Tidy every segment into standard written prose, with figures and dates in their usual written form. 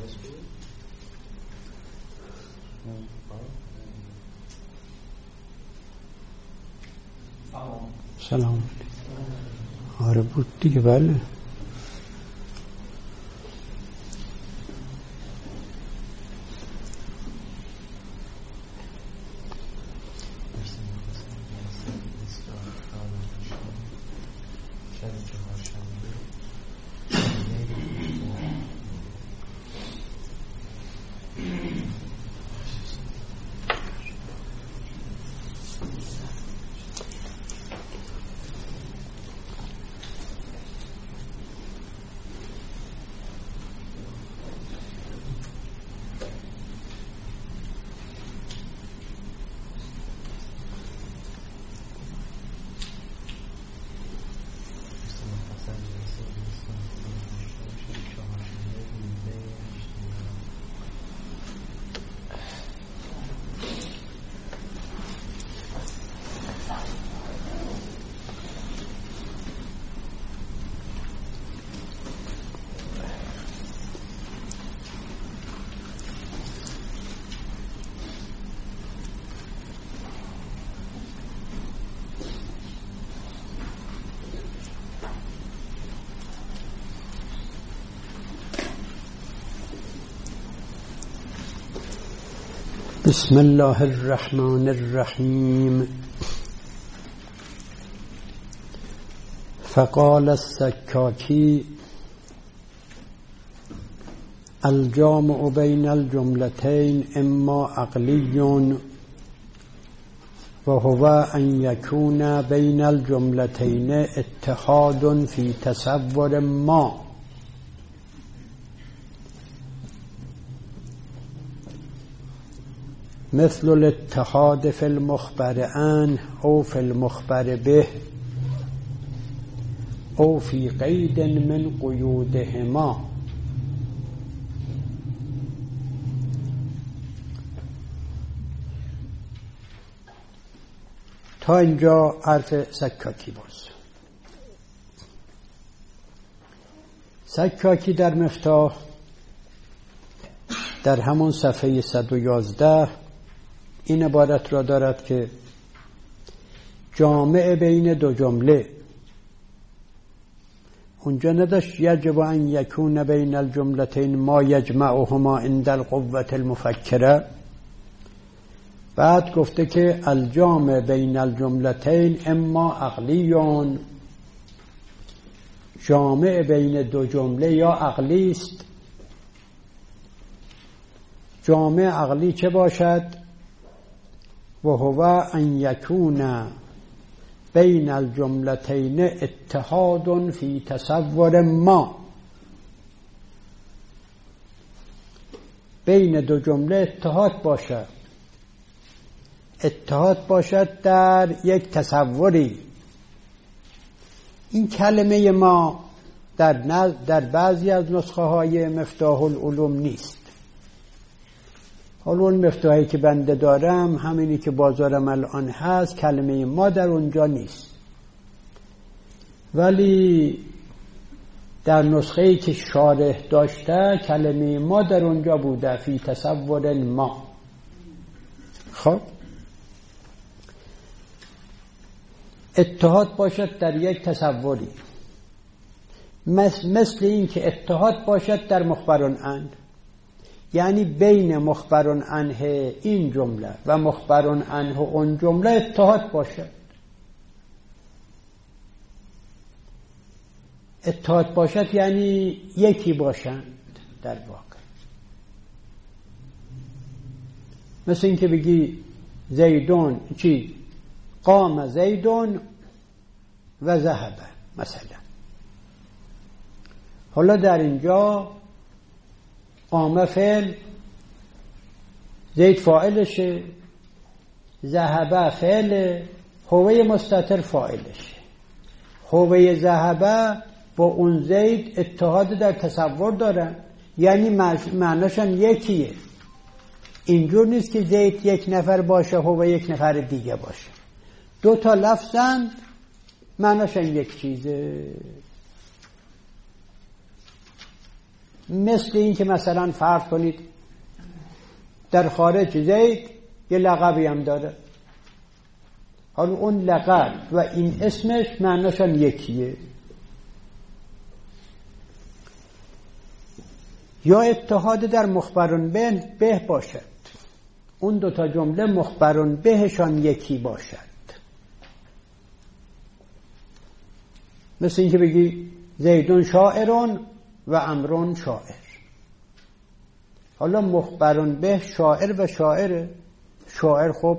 سلام. آره بود دیگه. بله. بسم الله الرحمن الرحیم. فقال السکاکی الجامع بین الجملتین اما عقلی و هو ان یکون بین الجملتین اتحاد فی تصور ما مثل الاتحاد فی المخبر عنه او فی المخبر به او فی قید من قیودهما. تا اینجا حرف سکاکی باز. سکاکی در مفتاح در همون صفحه 111 این عبارت را دارد که جامع بین دو جمله، اونجا نداشت یجب ان یکون بین الجملتین ما یجمعهما عند القوة المفکره، بعد گفته که الجامع بین الجملتین اما عقلیون، جامع بین دو جمله یا عقلی است. جامع عقلی چه باشد؟ و هو ان یکون بین الجملتین اتحاد فی تصور ما، بین دو جمله اتحاد باشد، اتحاد باشد در یک تصوری. این کلمه ما در بعضی از نسخه های مفتاح العلوم نیست. حالا اون مفتاحی که بنده دارم، همینی که بازارم الان هست، کلمه ما در اونجا نیست، ولی در نسخه‌ای که شارح داشته کلمه ما در اونجا بوده، فی تصور ما. خب اتحاد باشد در یک تصوری، مثل این که اتحاد باشد در مخبرون عنه، یعنی بین مخبرون عنه این جمله و مخبرون عنه اون جمله اتحاد باشد. اتحاد باشد یعنی یکی باشند در واقع. مثل این که بگی زیدون چی؟ قام زیدون و ذهب مثلا. حالا در اینجا قام فعل، زید فاعلشه، ذهب فعل، هوه مستتر فاعلشه. هوه ذهب با اون زید اتحاد در تصور دارن، یعنی معناشان یکیه. اینجور نیست که زید یک نفر باشه هوه یک نفر دیگه باشه. دو تا لفظن معناشان یک چیزه. مثل این که مثلا فرض کنید در خارج زید یه لقبی هم داره، حالا اون لقب و این اسمش معناشان یکیه. یا اتحاد در مخبرون به باشد، اون دوتا جمله مخبرون بهشان یکی باشد. مثل این که بگی زیدون شاعرون و عمرون شاعر. حالا مخبرون به شاعر و شاعره. شاعر خب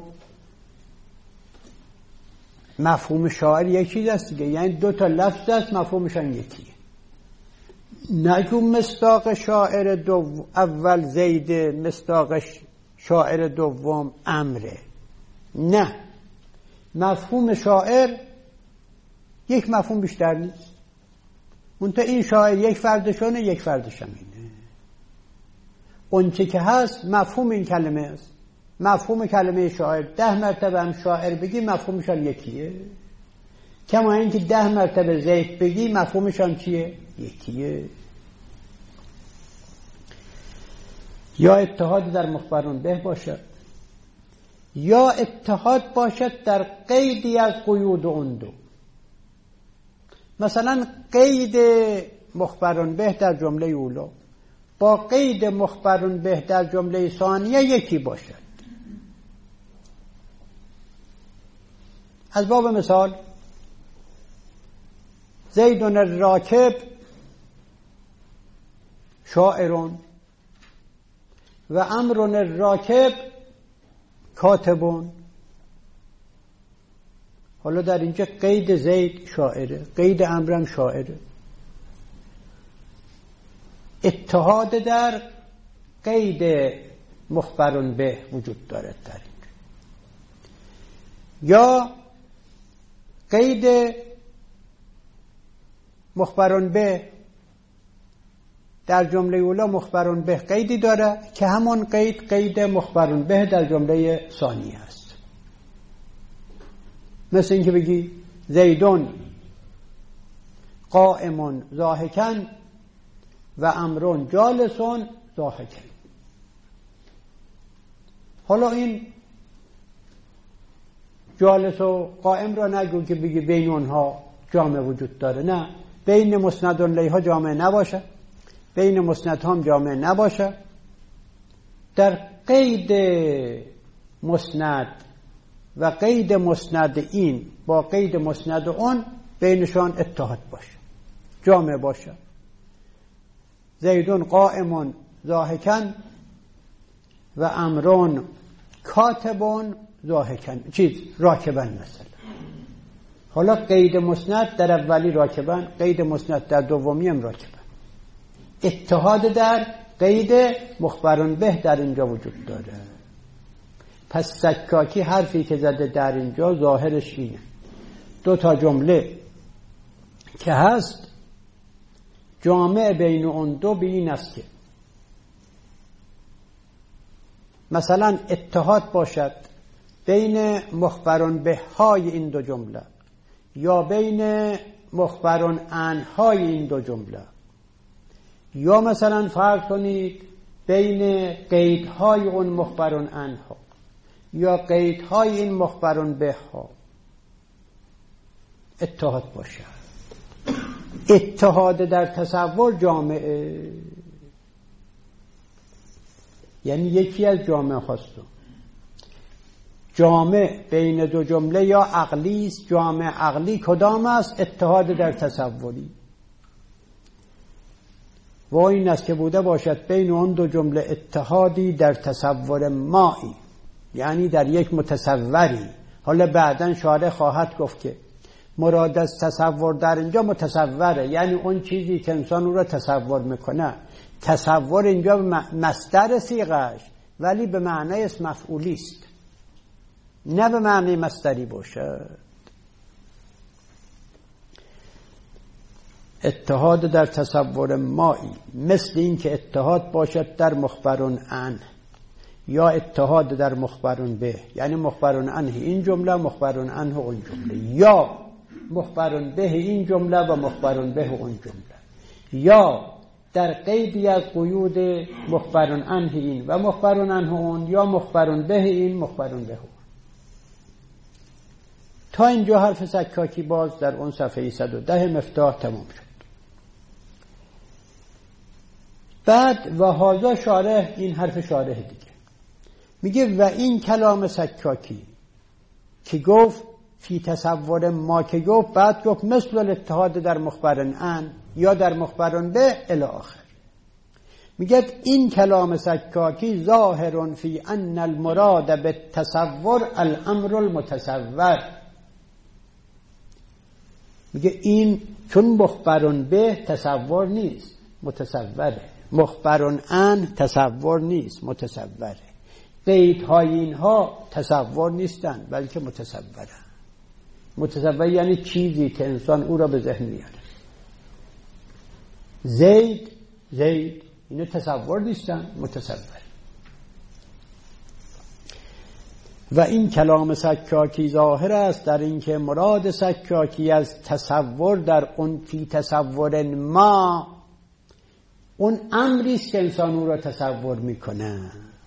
مفهوم شاعر یکی است دیگه، یعنی دو تا لفظ است مفهومشان یکیه. نگو مصداق شاعر اول زید، مصداق شاعر دوم عمره. نه، مفهوم شاعر یک مفهوم بیشتر نیست. منتها این شاعر یک فردشونه، یک فردشم اینه. اون چه که هست مفهوم این کلمه است. مفهوم کلمه شاعر 10 مرتبه هم شاعر بگی مفهومشان یکیه، کما اینکه 10 مرتبه زید بگی مفهومشان چیه؟ یکیه. یا اتحاد در مخبرون به باشد، یا اتحاد باشد در قیدی از قیود اون دو. مثلا قید مخبرون به در جمله اولا با قید مخبرون به در جمله ثانیه یکی باشد. از باب مثال زیدون الراکب شاعرون و عمرون الراکب کاتبون. حالا در اینجا قید زید شاعره، قید عمرم شاعره. اتحاد در قید مخبرون به وجود دارد در اینجا. یا قید مخبرون به در جمله اولا مخبرون به قیدی داره که همون قید مخبرون به در جمله ثانیه است. مثل این که بگی زیدون قائمون ضاحکن و عمرون جالسون ضاحکن. حالا این جالس و قائم را نگو که بگی بین اونها جامع وجود داره. نه، بین مسند الیها جامع نباشه، بین مسند هم جامع نباشه. در قید مسند و قید مسند این با قید مسند اون بینشان اتحاد باشه، جامع باشه. زیدون قائمون ضاحکن و عمرون کاتبون ضاحکن راکبن مثلا. حالا قید مسند در اولی راکبن، قید مسند در دومی هم راکبن. اتحاد در قید مخبرون به در اینجا وجود داره. پس سکاکی حرفی که زده در اینجا ظاهرش اینه، دو تا جمله که هست جامع بین اون دو به این است که مثلا اتحاد باشد بین مخبرون به های این دو جمله یا بین مخبرون عن های این دو جمله، یا مثلا فرض کنید بین قیدهای اون مخبرون عن ها یا قیدهای این مخبرون به ها اتحاد باشد. اتحاد در تصور جامعه، یعنی یکی از جامعه هاست. جامع بین دو جمله یا عقلی است. جامع عقلی کدام است؟ اتحاد در تصوری. و این است که بوده باشد بین اون دو جمله اتحادی در تصور مایی، یعنی در یک متصوری. حالا بعداً شارح خواهد گفت که مراد از تصور در اینجا متصوره، یعنی اون چیزی که انسان او را تصور میکنه. تصور اینجا مصدر صیغه‌اش ولی به معنای اسم مفعولی است، نه به معنی مصدری باشد. اتحاد در تصور مایی مثل این که اتحاد باشد در مخبرون عن یا اتحاد در مخبرون به، یعنی مخبرون عنه این جمله مخبرون عنه اون جمله، یا مخبرون به این جمله و مخبرون به اون جمله، یا در قیدی از قیود مخبرون عنه این و مخبرون عنه اون، یا مخبرون به این مخبرون به اون. تا اینجا حرف سکاکی باز در اون صفحه 110 مفتاح تمام شد. بعد و هذا شارح، این حرف شارح دیگه، میگه و این کلام سکاکی که گفت فی تصور ما، که گفت بعد گفت مثل الاتحاد در مخبرن ان یا در مخبرن به الی آخر. میگه این کلام سکاکی ظاهر فی ان المراد بالتصور الامر المتصور. میگه این چون مخبرن به تصور نیست، متصوره. مخبرن ان تصور نیست، متصوره. قیدهای اینها تصور نیستن بلکه متصوره. متصور یعنی چیزی که انسان او را به ذهن میاره. زید اینو تصور نیستن، متصور. و این کلام سکاکی ظاهر است در اینکه مراد سکاکی از تصور در اون فی تصور ما، اون امری است که انسان او را تصور میکنه.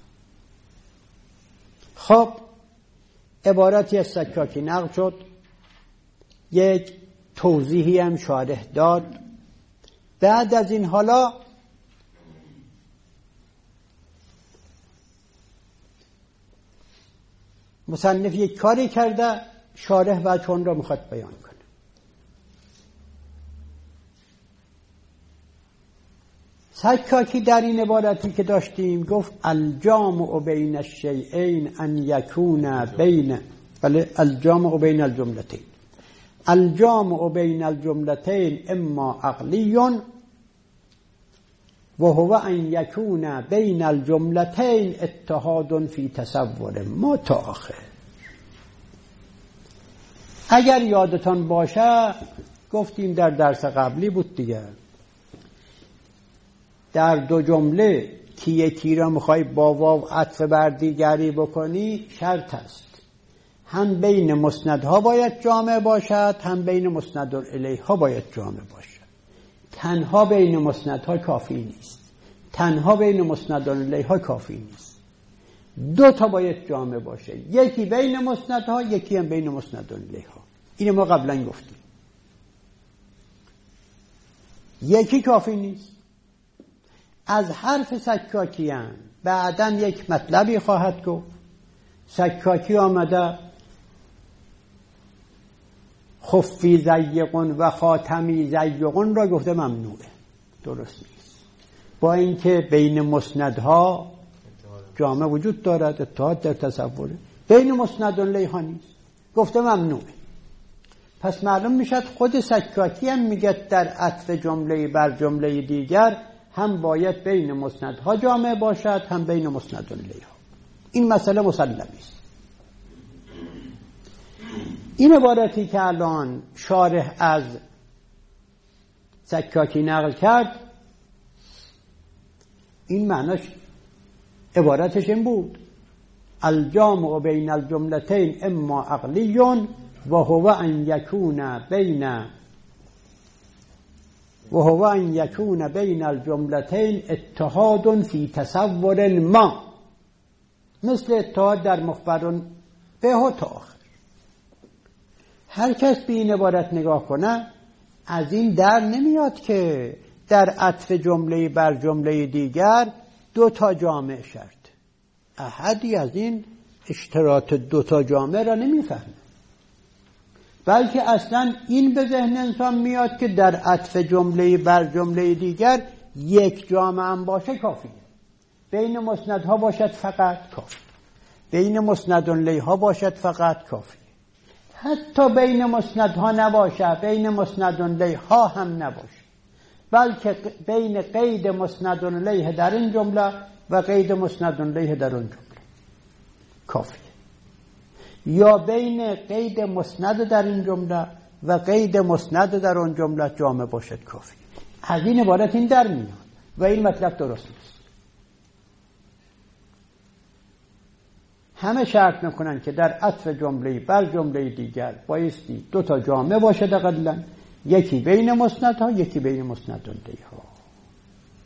خب عبارتی از سکاکی نقل شد، یک توضیحی هم شارح داد. بعد از این حالا مصنف یک کاری کرده، شارح و چون را میخواد بیان کنه. سکاکی در این عبارتی که داشتیم گفت الجامع بین الشیئین ان یکون بین، بله، الجامع بین الجملتین. الجامع بین الجملتین اما عقلی و هو ان یکون بین الجملتین اتحاد فی تصور ما تا آخر. اگر یادتان باشه گفتیم در درس قبلی بود دیگه، در دو جمله که یکی را میخوای با واو عطف بر دیگری بکنی شرط است، هم بین مسندها باید جامع باشد، هم بین مسند الیها باید جامع باشد. تنها بین مسندها کافی نیست، تنها بین مسند الیها کافی نیست، دو تا باید جامع باشه، یکی بین مسندها، یکی هم بین مسند الیها. اینو ما قبلا گفتیم. یکی کافی نیست. از حرف سکاکی هم بعداً یک مطلبی خواهد گفت. سکاکی آمده خفی زیقون و خاتمی زیقون را گفته ممنوعه، درست نیست. با اینکه بین مسندها جامع وجود دارد، اتحاد در تصوره، بین مسند الیها نیست، گفته ممنوعه. پس معلوم میشد خود سکاکی هم میگه در عطف جمله بر جمله دیگر هم باید بین مسندها جامع باشد، هم بین مسند الیها. این مسئله مسلمی است. این عبارتی که الان شارح از سکاکی نقل کرد، این معناش عبارتش این بود: الجامع بین الجملتین اما عقلی و هو ان یکون بین الجملتین اتحاد فی تصور ما، مثل اتحاد در مخبرون به تا آخر. هر کس به این عبارت نگاه کنه از این در نمیاد که در عطف جمله بر جمله دیگر دو تا جامع شرط. احدی از این اشتراط دو تا جامع را نمیفهمه، بلکه اصلا این به ذهن انسان میاد که در عطف جمله بر جمله دیگر یک جامع هم باشه کافیه. بین مسندها باشد فقط کافی، بین مسند الیها باشد فقط کافی. حتی بین مسندها نباشه، بین مسند الیها هم نباشه، بلکه بین قید مسند الیه در این جمله و قید مسند الیه در اون جمله کافیه، یا بین قید مسند در این جمله و قید مسند در اون جمله جامع باشد کافی. از این عبارت این در میاد و این مطلب درست نیست. همه شرط میکنن که در عطف جمله بر جمله دیگر بایستی دو تا جامع باشه اقلاً، یکی بین مسندها، یکی بین مسند الیها.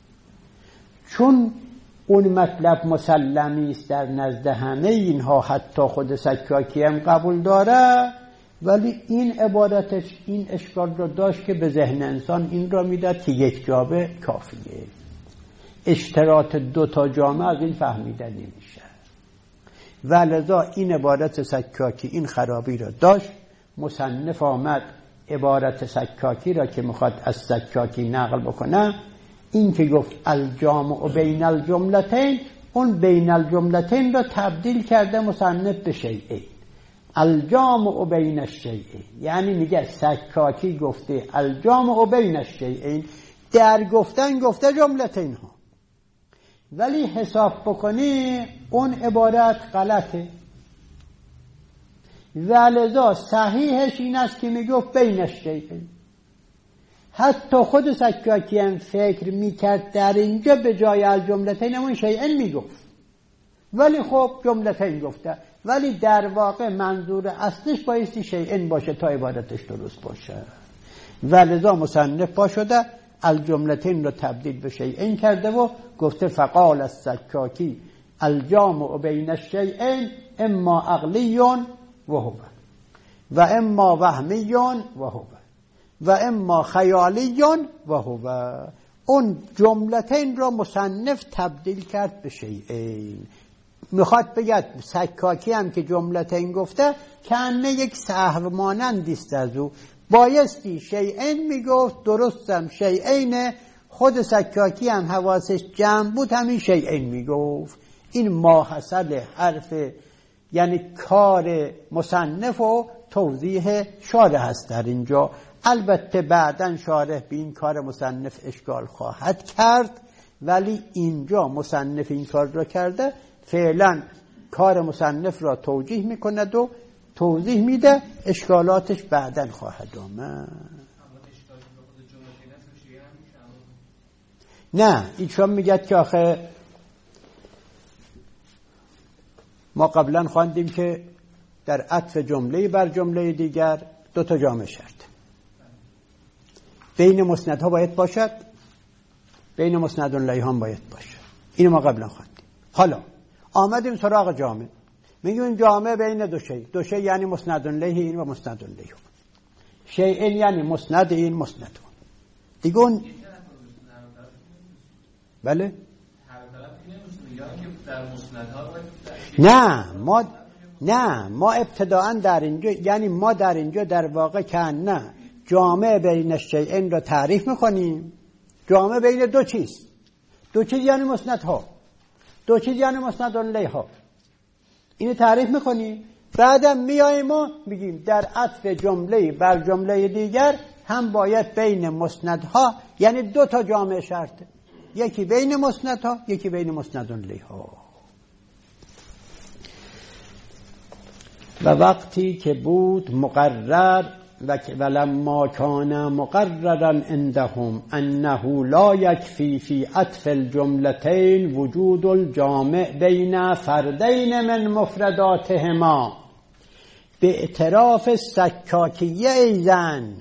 چون اون مطلب مسلمی است در نزد همه اینها، حتی خود سکاکی هم قبول داره، ولی این عبارتش این اشکال رو داشت که به ذهن انسان این را میداد که یک جامه کافیه. اشتراط 2 جامه از این فهمیده نمیشه و لذا این عبارت سکاکی این خرابی را داشت. مصنف آمد عبارت سکاکی را که میخواد از سکاکی نقل بکنه، این که گفت الجامع بین الجملتین، اون بین الجملتین را تبدیل کرده مصنف به شیئین. الجامع بین الشیئین یعنی میگه سکاکی گفته الجامع بین الشیئین، در گفتن گفته جملتین ها، ولی حساب بکنی اون عبارت غلطه و لذا صحیحش این است که میگفت بین الشیئین. حتی خود سکاکی هم فکر میکرد در اینجا به جای الجملتین همون شیئین میگفت، ولی خب جملتین گفته، ولی در واقع منظور اصلش بایستی شیئین باشه تا عبارتش درست باشه و لذا مصنف پا شده الجملتین رو تبدیل به شیئین کرده و گفته فقال السکاکی الجامع بین الشیئین اما عقلی و هو و اما وهمی و هو و اما خیالی و هو. اون جملتین رو مصنف تبدیل کرد به شیئین. میخواد بگه سکاکی هم که جملتین گفته کانه یک سهو مانندی است از او، بایستی شیئین میگفت، درستم شیئین. خود سکاکی هم حواسش جمع بود همین شیئین میگفت. این ماحصل حرف یعنی کار مصنف و توضیح شارح هست در اینجا. البته بعداً شارح به این کار مصنف اشکال خواهد کرد، ولی اینجا مصنف این کار را کرده، فعلا کار مصنف را توجیه میکند و توضیح میده، اشکالاتش بعداً خواهد آمد. نه ایشون میگه که آخه ما قبلا خواندیم که در عطف جمله بر جمله دیگر 2 جامعه شرط بین مسندها باید باشد، بین مسند الیه هم باید باشد. اینو ما قبلا خواندیم. حالا آمدیم سراغ جامعه، میگیم این جامعه بین 2 شی یعنی مسند الیه این و مسند الیه، شیئین یعنی مسند این مسند اون دیگه. اون بله نه ما ابتداءً در اینجا یعنی ما در اینجا در واقع که نه جامعه بین الشیئین را تعریف میکنیم. جامعه بین 2 چیز، 2 چیز یعنی مسندها، 2 چیز یعنی مسند الیه ها، اینو تعریف میکنیم. بعدم میاییم و میگیم در عطف جمله بر جمله دیگر هم باید بین مسندها یعنی 2 جامعه شرطه، یکی بین مسندها یکی بین مسند الیه ها. و وقتی که بود مقرر ولما کان مقررا عندهم انه لا یکفی فی عطف الجملتین وجود الجامع بین فردین من مفرداتهما به اعتراف سکاکیه ایزن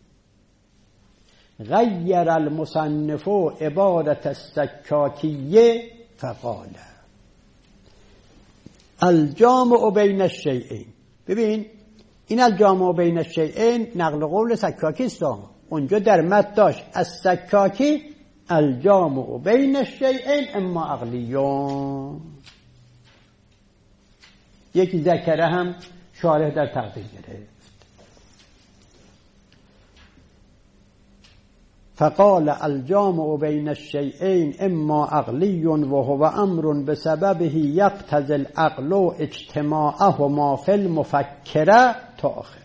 غیر المصنف عبارت السکاکیه فقال الجامع بین الشیئین. ببین این الجامع بین الشیئین نقل قول سکاکی است. اونجا در متن داشت از سکاکی الجامع بین الشیئین اما عقلیون، یکی ذکره هم شارح در تقدیر گرفت. فقال الجامع بین الشیئین اما عقلی و هو امر بسببه یقتضی العقل اجتماعهما فی المفکره تا آخر.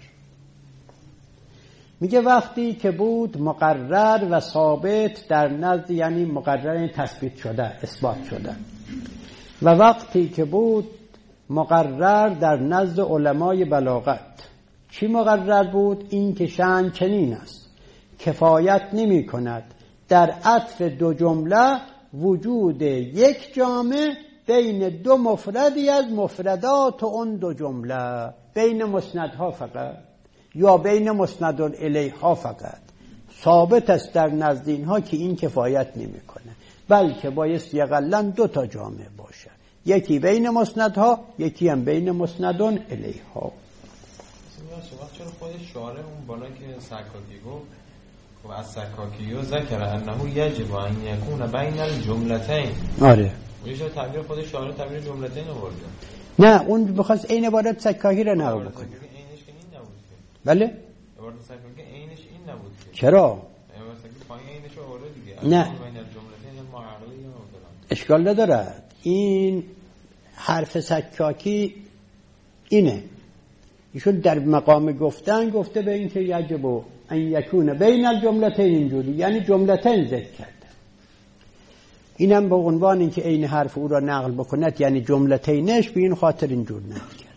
میگه وقتی که بود مقرر و ثابت در نزد، یعنی مقرر تثبیت شده اثبات شده، و وقتی که بود مقرر در نزد علمای بلاغت. چی مقرر بود؟ این که شأن چنین است کفایت نمی کند در عطف 2 جمله وجود یک جامع بین 2 مفردی از مفردات اون 2 جمله، بین مسندها فقط یا بین مسند الیها فقط. ثابت است در نزد اینها که این کفایت نمی کنه. بلکه بایستی اقلاً 2 جامع باشه، یکی بین مسندها، یکی هم بین مسندون الیها. چرا خود شارع اون بالا که سکاکی گفت و از سکاکیو ذکر انه یجب ان یکون بین الجملتین. آره میشه تعبیر خود شارع تعبیر جملتین آورده. نه اون بخواست عین عبارت سکاکی را نقل بکنه. اینش که این نبود که. بله؟ عبارت سکاکی اینش این نبود که. چرا؟ عبارت سکاکی پایین اینش آورده دیگه. نه. بین الجملتین معرضی یا اشکال ندارد. این حرف سکاکی اینه. ایشون در مقام گفتن گفته به این که یجب ان یکون بین الجملتین اینجوری، یعنی جملتین ذکر کرده. اینم به عنوان اینکه عین حرف او را نقل بکند، یعنی جملتینش، به این خاطر اینجور نقل کرد.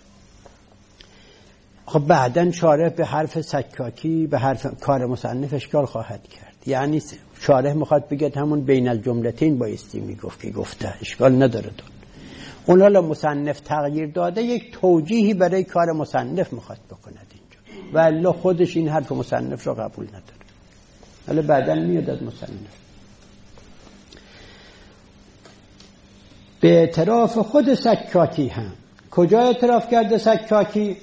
خب بعدن شارح به حرف سکاکی، به حرف کار مصنف اشکال خواهد کرد. یعنی شارح میخواد بگه همون بین الجملتین بایستی میگفت که گفته، اشکال نداره دون. اون حالا مصنف تغییر داده، یک توجیهی برای کار مصنف میخواد بکند اینجا، و الا خودش این حرف مصنف را قبول نداره. حالا بعدن میاد از مصنف به اعتراف خود سکاکی هم. کجا اعتراف کرده سکاکی؟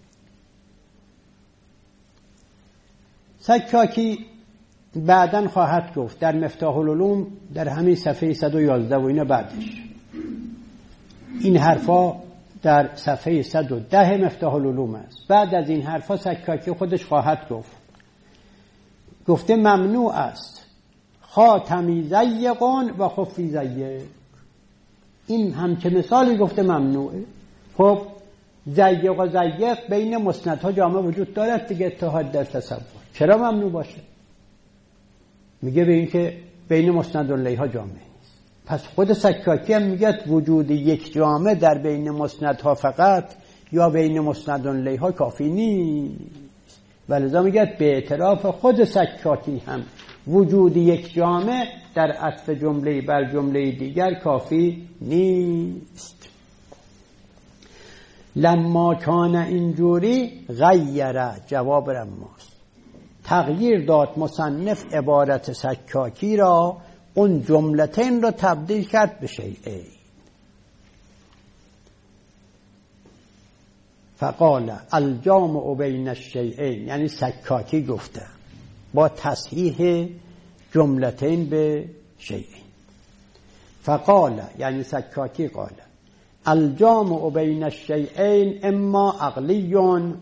سکاکی بعدن خواهد گفت در مفتاح العلوم در همین صفحه 111 و اینا بعدش. این حرفا در صفحه 110 مفتاح العلوم است. بعد از این حرفا سکاکی خودش خواهد گفته ممنوع است خاتمی ضیقون و خفی ضیق. این هم که مثالی گفته ممنوعه. خب ضیق و ضیق بین مسندها جامع وجود دارد دیگه، اتحاد در تصور. چرا ممنوع باشه؟ میگه به این که بین مسند و الیها جامع نیست. پس خود سکاکی هم میگه وجود یک جامع در بین مسندها فقط یا بین مسند و الیها کافی نیست. ولذا میگه به اعتراف خود سکاکی هم وجود یک جامع در عطف جمله بر جمله دیگر کافی نیست. لما کان اینجوری غیره، جواب رماست، تغییر داد مصنف عبارت سکاکی را، اون جملتین را تبدیل کرد به شیئین. فقال الجامع بین الشیئین، یعنی سکاکی گفته با تصحیح جملتین به شیئین. فقال یعنی سکاکی قال الجامع بین الشیئین اما عقلیون،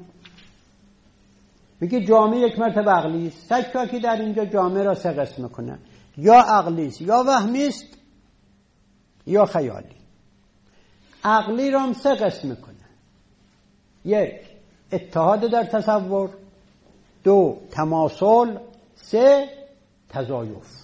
میگه جامع یک مرتبه عقلی است. سکاکی در اینجا جامع را 3 قسم کنه، یا عقلی است، یا وهمی است، یا خیالی. عقلی را هم 3 قسم کنه: 1 اتحاد در تصور، 2 تماثل، 3 تضایف.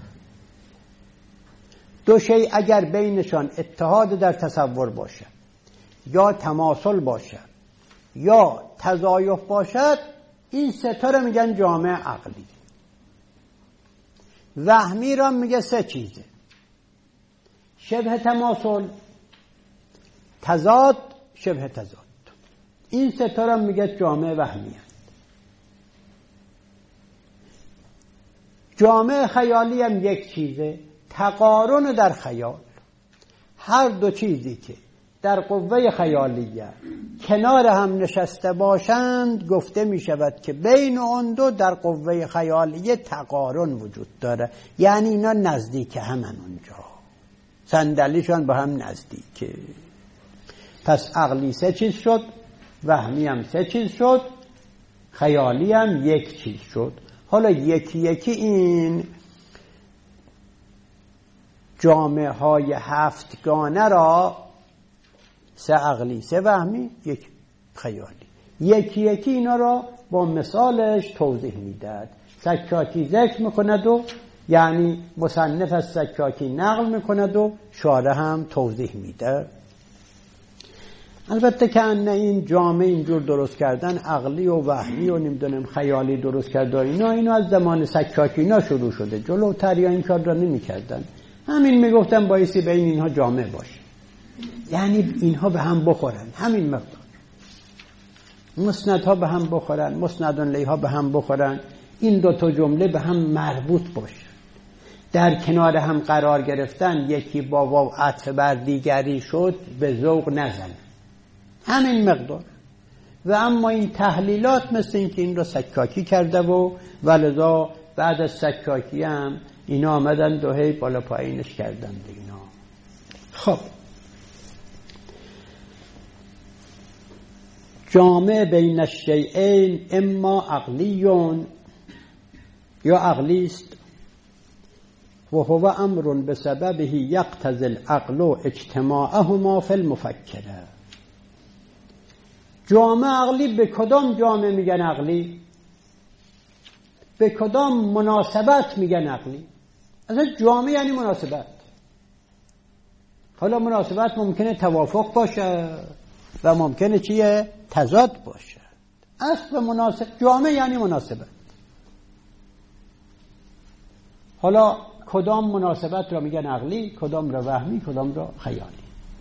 2 شیء اگر بینشان اتحاد در تصور باشه، یا تماثل باشه، یا تضایف باشد، این 3 تا رو میگن جامع عقلی. وهمی را میگه 3 چیزه: شبه تماثل، تضاد، شبه تضاد. این 3 تا رو میگه جامع وهمی هست. جامع خیالی هم 1 چیزه: تقارن در خیال. هر 2 چیزی که در قوه خیالیه کنار هم نشسته باشند، گفته می شود که بین اون 2 در قوه خیالیه تقارن وجود داره، یعنی اینا نزدیک همن، اونجا صندلیشان با هم نزدیکه. پس عقلی 3 چیز شد، وهمی هم 3 چیز شد، خیالی هم 1 چیز شد. حالا یکی یکی این جامعه های 7 گانه را 3 عقلی، 3 وهمی، 1 خیالی، یکی یکی اینا را با مثالش توضیح میداد. سکاکی ذکر میکند و یعنی مصنف از سکاکی نقل میکند و شارح هم توضیح میده. البته که این جامعه اینجور درست کردن، عقلی و وهمی و نمیدونم خیالی درست کرده، اینا از زمان سکاکی اینا شروع شده. جلوتر یا این کار را نمیکردن، همین میگفتن بایستی بین اینها جامع باشه، یعنی اینها به هم بخورن، همین مقدار. مسندها به هم بخورن، مسند الیها به هم بخورن، این 2 تا جمله به هم مربوط باشه. در کنار هم قرار گرفتن، یکی با واو عطف بر دیگری شد، به ذوق نزن، همین مقدار. و اما این تحلیلات مثل این که این را سکاکی کرده و ولذا بعد از سکاکی هم اینا آمدن دوهی بالا پایینش کردن اینا. خب جامع بین الشیئین اما عقلیون یا عقلی است و هو امر بسببه یقتضی العقل اجتماعهما فی المفکره. جامع عقلی به کدام جامع میگن عقلی؟ به کدام مناسبت میگن عقلی؟ اصلا جامع یعنی مناسبت. حالا مناسبت ممکنه توافق باشه و ممکنه چیه؟ تضاد باشه. اصل مناسب جامع یعنی مناسبت. حالا کدام مناسبت را میگن عقلی، کدام را وهمی، کدام را خیالی.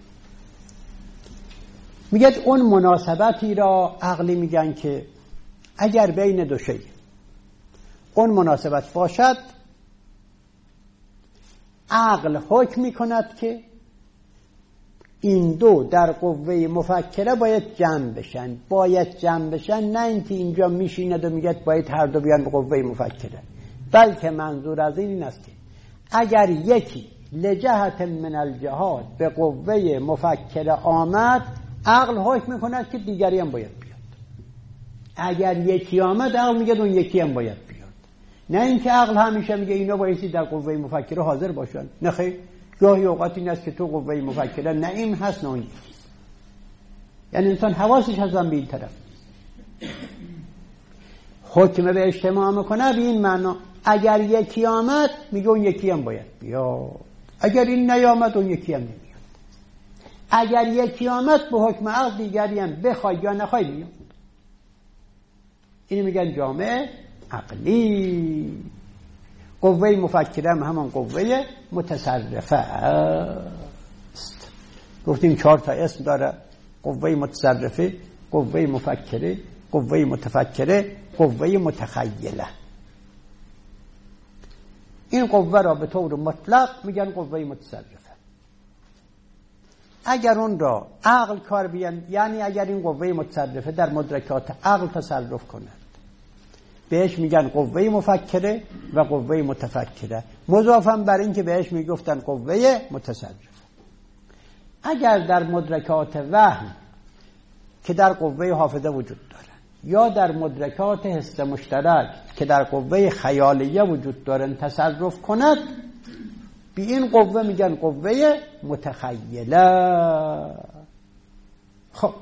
میگه اون مناسبتی را عقلی میگن که اگر بین دو شی اون مناسبت باشد، عقل حکم میکند که این دو در قوه مفکره باید جمع بشن. باید جمع بشن، نه اینکه اینجا میشیند و میگه باید هر دو بیان به قوه مفکره، بلکه منظور از این است که اگر یکی لجهت من الجهات به قوه مفکره آمد، عقل حکم میکند که دیگری هم باید بیاد. اگر یکی آمد، عقل میگه اون یکی هم باید بیاد. نه اینکه عقل همیشه میگه اینا بایستی در قوه مفکره حاضر باشن. نه خیر، گاهی اوقات این است که تو قوه مفکره نه این هست نه اون یکی. یعنی انسان حواسش هستن به این طرف. حکم به اجتماع میکنه به این معنا اگر یکی آمد میگه اون یکی هم باید بیاد، اگر این نیامد اون یکی هم نمیاد. اگر یکی آمد به حکم عقل دیگری هم بخوای یا نخوای بیاد. اینو میگن جامع عقلی. قوه مفکره هم همان قوه متصرفه است. گفتیم 4 تا اسم داره: قوه متصرفه، قوه مفکره، قوه متفکره، قوه متخیله. این قوه را به طور مطلق میگن قوه متصرفه. اگر اون را عقل کار بیان، یعنی اگر این قوه متصرفه در مدرکات عقل تصرف کند، بهش میگن قوه مفکره و قوه متفکره، مضافاً بر این که بهش میگفتن قوه متصرفه. اگر در مدرکات وهم که در قوه حافظه وجود دارن، یا در مدرکات حس مشترک که در قوه خیالیه وجود دارن تصرف کند، به این قوه میگن قوه متخیله. خب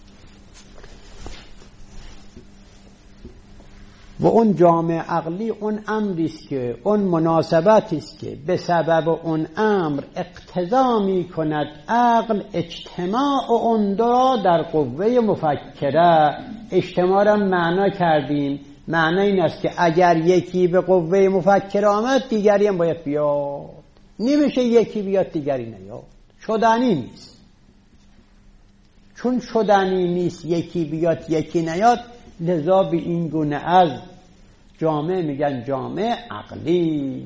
و اون جامع عقلی اون امری است که اون مناسبتی است که به سبب اون امر اقتضا می‌کند عقل اجتماع اون دو در قوه مفکره. اجتماع را معنا کردیم، معنی این است که اگر یکی به قوه مفکره آمد، دیگری هم باید بیاد. نمیشه یکی بیاد دیگری نیاد، شدنی نیست. چون شدنی نیست یکی بیاد یکی نیاد، لذا به این گونه از جامع میگن جامع عقلی.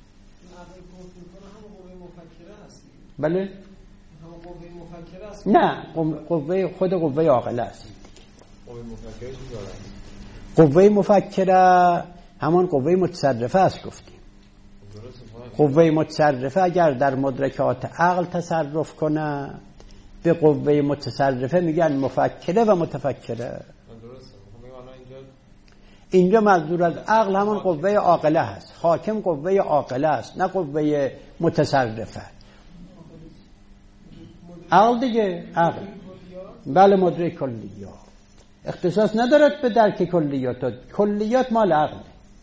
بله؟ نه، خود قوه عاقله است. قوه مفکره همان قوه متصرفه است. گفتیم قوه متصرفه اگر در مدرکات عقل تصرف کنه، به قوه متصرفه میگن مفکره و متفکره. اینجا منظور از عقل همان قوه عاقله هست. حاکم قوه عاقله است، نه قوه متصرفه. عقل دیگه، عقل. بله، مدرک کلیات. اختصاص ندارد به درک کلیات. کلیات مال عقل.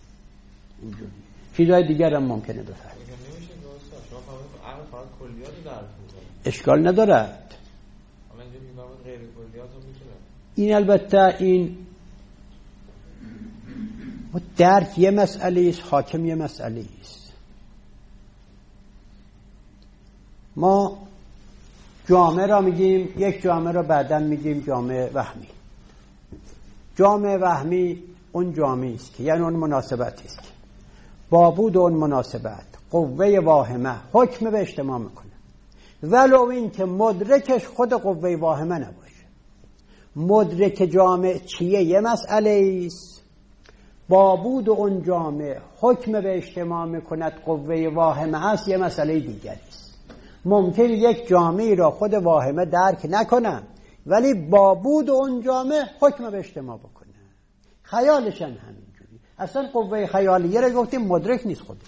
چیزهای دیگر هم ممکنه بفهمید. اشکال ندارد. این البته این درک یه مسئله است، حاکم یه مسئله است. ما جامعه را میگیم، یک جامعه را بعداً میگیم جامعه وهمی. جامعه وهمی اون جامعه است که یعنی اون مناسبتی است که با بود اون مناسبت قوه واهمه حکم به اجتماع میکنه، ولو این که مدرکش خود قوه واهمه نباشه. مدرک جامع چیه؟ یه مسئله است. بابود اون جامع حکم به اجتماع میکند قوه واهمه است، یه مسئله دیگری است. ممکن یک جامعی را خود واهمه درک نکنه ولی بابود اون جامع حکم به اجتماع بکنه. خیالش هم همینجوری. اصلا قوه خیالیه را گفتیم مدرک نیست خودش.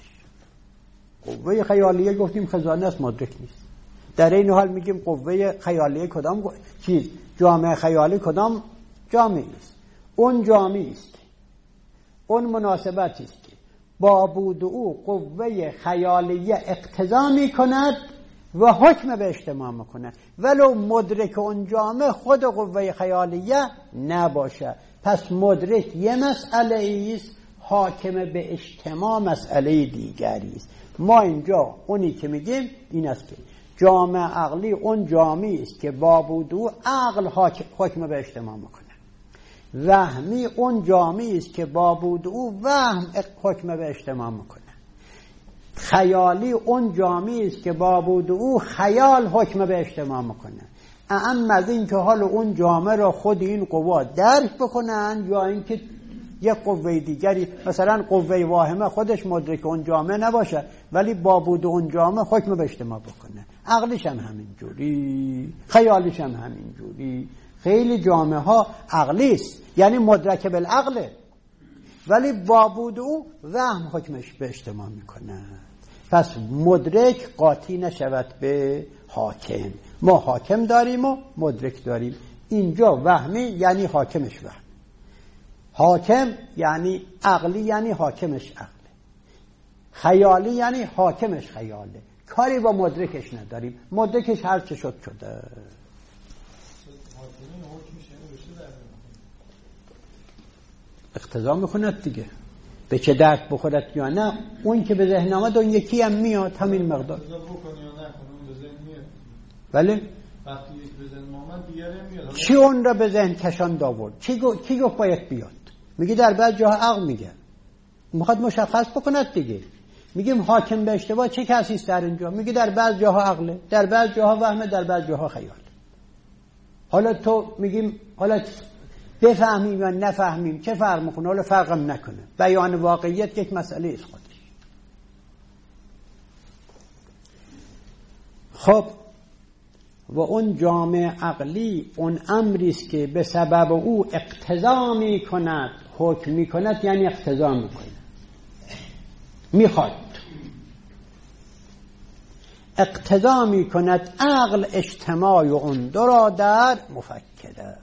قوه خیالیه گفتیم خزانه است، مدرک نیست. در این حال میگیم قوه خیالیه کدام چیز؟ جامعه خیالی کدام جامعه است؟ اون جامعه است، اون مناسبتی است که بابود او قوه خیالیه اقتضا میکند و حکم به اجتماع میکنه، ولو مدرک اون جامعه خود قوه خیالیه نباشه. پس مدرک یه مسئله است، حاکم به اجتماع مسئله دیگری است. ما اینجا اونی که میگیم این است که جامعه عقلی اون جامعه است که بابود او عقل حکم به اجتماع میکنه. وهمی اون جامعه است که بابود او وهم حکم به اجتماع میکنه. خیالی اون جامعه است که بابود او خیال حکم به اجتماع میکنه. اما از این که حال اون جامعه را خود این قوا درک بکنن یا اینکه یک قوه دیگری، مثلا قوه واهمه خودش مدرک اون جامعه نباشه ولی بابود اون جامعه حکم به اجتماع بکنه. عقلش هم همین جوری، خیالش هم همین جوری. خیلی جامعه ها عقلی است، یعنی مدرک بالعقله، ولی بابود او وهم حکمش به اجتماع میکنه. پس مدرک قاطی نشود به حاکم. ما حاکم داریم و مدرک داریم. اینجا وهمی یعنی حاکمش وهم، حاکم یعنی عقلی یعنی حاکمش عقله، خیالی یعنی حاکمش خیاله. کاری با مدرکش نداریم، مدرکش هر چه شد شده. اقتضا میخوند دیگه، به چه درد بخورد یا نه اون که به ذهن آمد اون یکی هم میاد، همین مقدار. بله وقتی یک به ذهن آمد دیگه میاد. چی اون را به ذهن کشاند آورد؟ کی گفت باید بیاد؟ میگه در بعض جاها عقل میگه، میخواد مشخص بکند دیگه. میگیم حاکم به اشتباه چه کسی است در اینجا؟ میگه در بعض جاها عقله، در بعض جاها وهمه، در بعض جاها خیال. حالا تو میگیم حالا بفهمیم یا نفهمیم چه فرق میکنه؟ حالا فرقم نکنه، بیان واقعیت یک مسئله است خودش. خب و اون جامعه عقلی اون امری است که به سبب او اقتضا میکند، حکم میکند یعنی اقتضا میکنه، میخواد اقتضا میکند عقل اجتماع اون دو را در مفکره.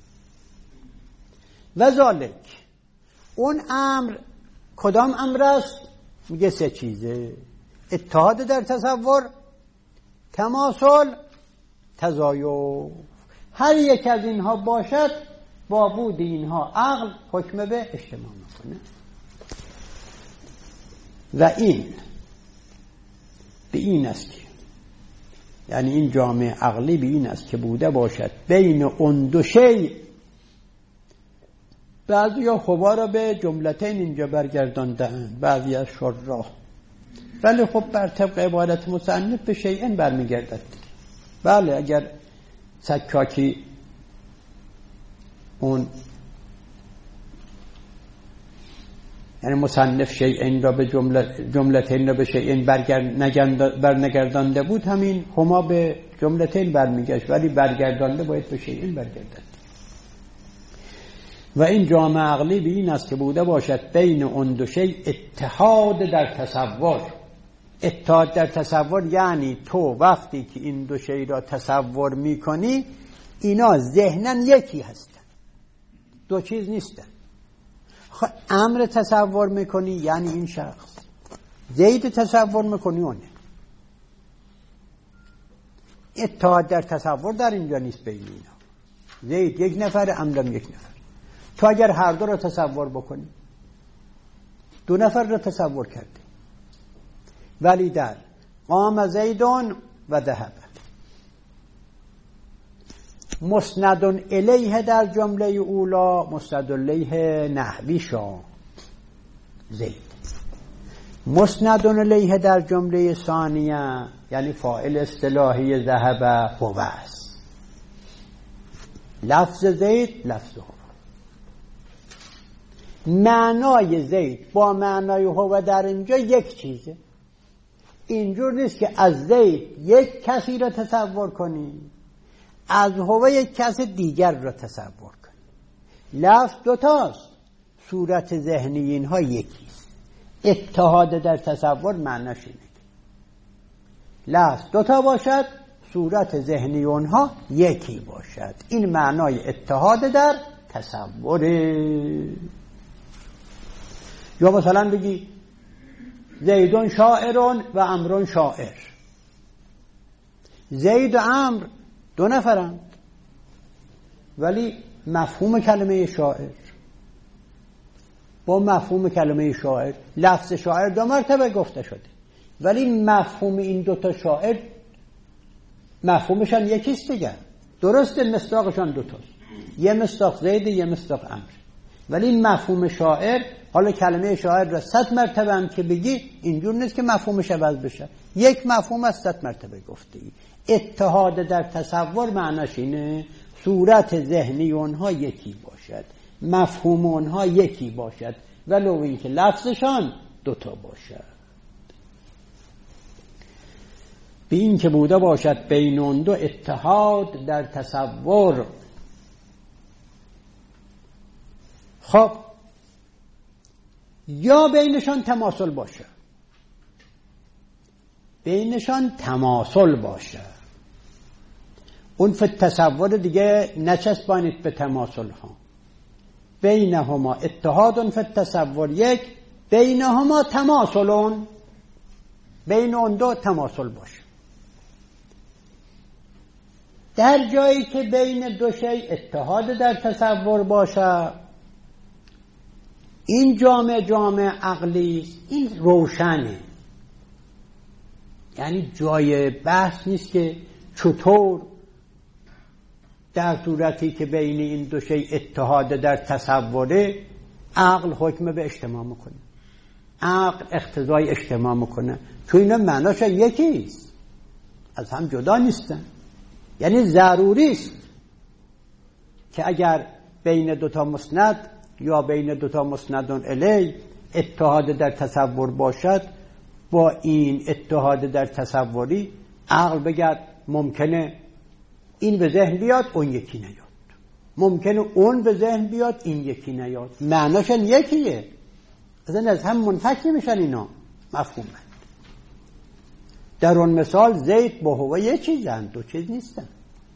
و ذالک اون امر کدام امر است؟ میگه سه چیزه: اتحاد در تصور، تماثل، تزایف. هر یک از اینها باشد بابود اینها عقل حکم به اجتماع میکنه. و این به این است که یعنی این جامعه عقلی به این است که بوده باشد بین اون دو شیء. بعضی ها خبا را به جملتین اینجا برگرداندن، بعضی از شراح، ولی خب بر طبق عبارت مصنف به شیئن برمیگردد. بله اگر سکاکی اون یعنی مصنف شیئن را به جملتین را به شیئن برنگردانده بود، همین هما به جملتین برمیگشت، ولی برگردانده باید به شیئن برگردد. و این جامعه عقلی به این است که بوده باشد بین اون دو شیء اتحاد در تصور. اتحاد در تصور یعنی تو وقتی که این دو شیء را تصور میکنی اینا ذهناً یکی هستن، دو چیز نیستن. امر تصور میکنی یعنی این شخص، زید تصور میکنی اونه. اتحاد در تصور در اینجا نیست بین اینا. زید یک نفر، امرم یک نفر. تو اگر هر دو را تصور بکنی، دو نفر را تصور کردی، ولی در قام زیدون و ذهب مسند الیه در جمله اولا مسند الیه نحوی شا زید، مسند الیه در جمله ثانیه یعنی فاعل اصطلاحی ذهب هو است. لفظ زید لفظ هو. معنای زید با معنای هو در اینجا یک چیزه. اینجور نیست که از زید یک کسی را تصور کنی، از هو یک کس دیگر را تصور کنی. لفظ دوتاست، صورت ذهنی اینها یکیست. اتحاد در تصور معناش اینه لفظ دوتا باشد، صورت ذهنی اونها یکی باشد. این معنای اتحاد در تصوره. یا مثلا بگی زیدون شاعرون و عمرون شاعر. زید و عمر دو نفرند ولی مفهوم کلمه شاعر با مفهوم کلمه شاعر، لفظ شاعر دو مرتبه گفته شده ولی مفهوم این دوتا شاعر مفهومشان یکیست دیگه. درسته مصداقشان دوتاست، یه مصداق زید یه مصداق عمر، ولی مفهوم شاعر، حالا کلمه شاعر را 100 مرتبه هم که بگی اینجور نیست که مفهومش عوض بشه، یک مفهوم از 100 مرتبه گفته ای. اتحاد در تصور معناش اینه صورت ذهنی اونها یکی باشد، مفهوم اونها یکی باشد ولو اینکه لفظشان دوتا باشد. به این که بوده باشد بین اون دو اتحاد در تصور. خب یا بینشان تماثل باشه، بینشان تماثل باشه. اون فی تصور دیگه نچسبانید به تماثل ها. بینهما اتحاد فی تصور یک، بینهما تماثلون، بین اون دو تماثل باشه. در جایی که بین دو شی اتحاد در تصور باشه، این جامع عقلی است، این روشنه. یعنی جای بحث نیست که چطور در صورتی که بین این دو شی اتحاد در تصوره عقل حکم به اجتماع میکنه، عقل اقتضای اجتماع میکنه، چون اینا معناش یکیست، از هم جدا نیستن. یعنی ضروری است که اگر بین دوتا مسند یا بین دوتا مسندون الی اتحاد در تصور باشد، با این اتحاد در تصوری عقل بگد ممکنه این به ذهن بیاد اون یکی نیاد، ممکنه اون به ذهن بیاد این یکی نیاد، معناشن یکیه، اصلا از هم منفک میشن اینا، مفهومه. در اون مثال زید با هو یک چیزن، دو چیز نیستن.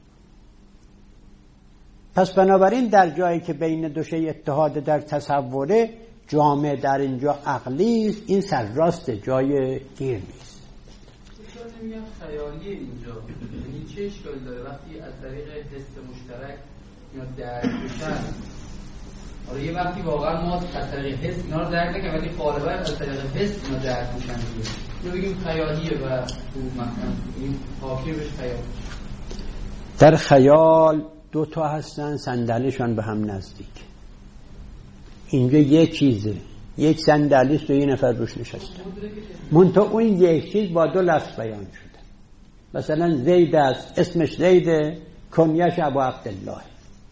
پس بنابراین در جایی که بین دو شی اتحاد در تصوره، جامع در اینجا عقلی است، این سرراست، جای گیر نیست. چون نمیگم خیالی اینجا، یعنی چه اشکال داره وقتی از طریق حس مشترک یا درک بشن؟ آره یه وقتی واقعا ما از طریق حس اینا رو درک نکنیم ولی غالبا از طریق حس اینا درک میشن دیگه. اینو بگیم خیالیه و تو مثلا این حاکی بهش خیال. در خیال دو تا هستن صندلیشان به هم نزدیک. اینجا یک چیزه، یک صندلیست و یه نفر روش نشسته، منتها اون یک چیز با دو لفظ بیان شده. مثلا زید است، اسمش زیده، کنیش ابو عبدالله.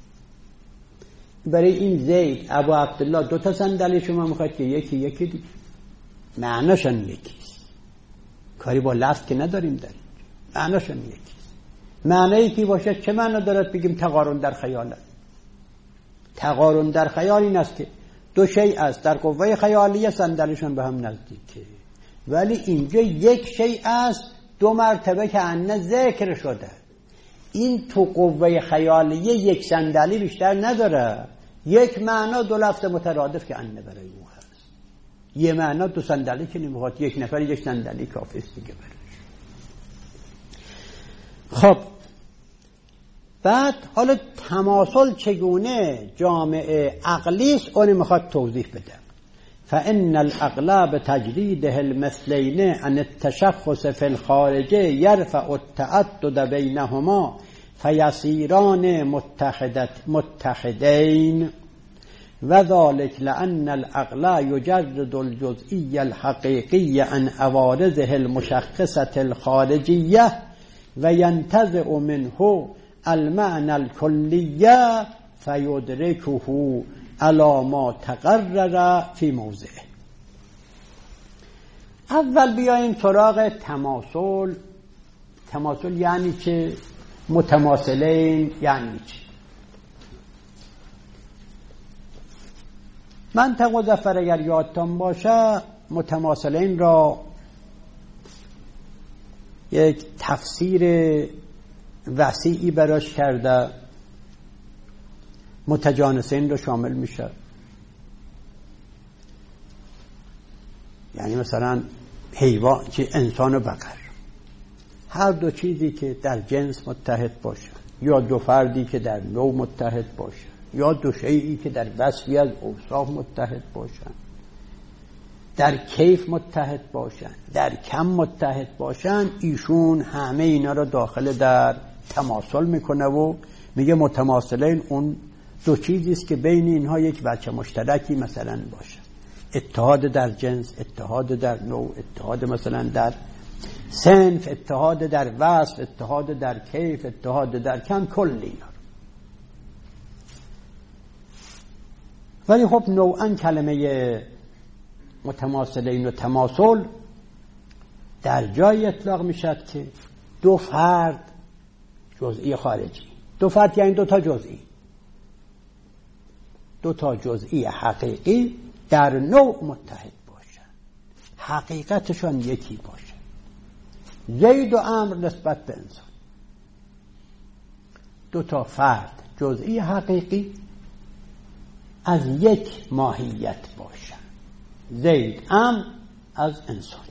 برای این زید ابو عبدالله دو تا صندلی شما میخواید که یکی دیگه، معناشون یکیست، کاری با لفظ که نداریم در اینجا، معناشون یکیست. معنی که باشه چه معنا دارد بگیم تقارن در خیال؟ تقارن در خیال این است که دو شی است در قوه خیالیه صندلیشون به هم نزدیکه، ولی اینجا یک شی است دو مرتبه که انه ذکر شده. این تو قوه خیالیه یک صندلی بیشتر نداره، یک معنا دو لفظ مترادف که انه برای او هست. یه معنا دو صندلی که نمیخواد، یک نفر یک صندلی کافی است دیگه برش. خب بعد حالا تماثل چگونه جامع عقلی است اون میخواد توضیح بده. فان العقل بتجريده المثلين عن التشخص في الخارج يرفع التعدد بينهما فيصيران متحدين. و ذلك لأن العقل يجرد الجزئی الحقیقی عن عوارضه المشخصة الخارجیه و ینتزع منه المعنى الكلیه فیدرکه علی ما تقرر فی موضعه. اول بیاییم سراغ تماثل. تماثل یعنی چه؟ متماثلین یعنی چه؟ منطق مظفر اگر یادتان باشه متماثلین را یک تفسیر وسیعی براش کرده، متجانسین رو شامل میشه. یعنی مثلا حیوان که انسان و بقر، هر دو چیزی که در جنس متحد باشه، یا دو فردی که در نوع متحد باشه، یا دو شیئی که در وصفی از اوصاف متحد باشن، در کیف متحد باشن، در کم متحد باشن، ایشون همه اینا رو داخل در تماثل میکنه و میگه متماثلین اون دو چیزی است که بین اینها یک وجه مشترکی مثلا باشه. اتحاد در جنس، اتحاد در نوع، اتحاد مثلا در صنف، اتحاد در وصف، اتحاد در کیف، اتحاد در کم، کل اینا. ولی خب نوعا کلمه متماثلین و تماثل در جای اطلاق میشد که دو فرد جزئی خارجی، دو فرد یعنی دو تا جزئی، دو تا جزئی حقیقی در نوع متحد باشن، حقیقتشان یکی باشه. زید و عمرو نسبت به انسان، دو تا فرد جزئی حقیقی از یک ماهیت باشن. زید عمرو از انسان،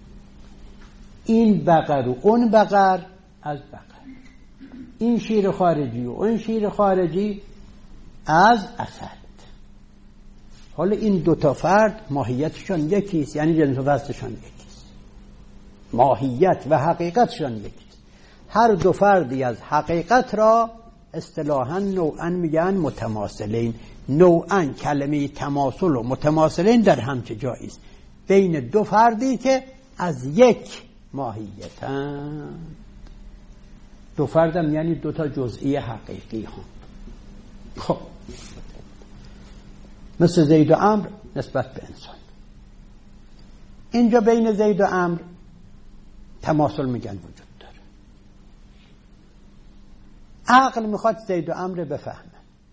این بقر و اون بقر از بقر، این شیر خارجی و اون شیر خارجی از اسد. حالا این دو تا فرد ماهیتشان یکیست، یعنی جنس و وزنشان یکیست، ماهیت و حقیقتشان یکیست. هر دو فردی از حقیقت را اصطلاحاً نوعاً میگن متماثلین. نوعاً کلمه تماثل و متماثلین در هم چه جایی است؟ بین دو فردی که از یک ماهیتن. دو فردم یعنی دو تا جزئی حقیقی هم. خب مثل زید و عمرو نسبت به انسان. اینجا بین زید و عمرو تماثل میگن وجود داره. عقل میخواد زید و عمرو بفهمه.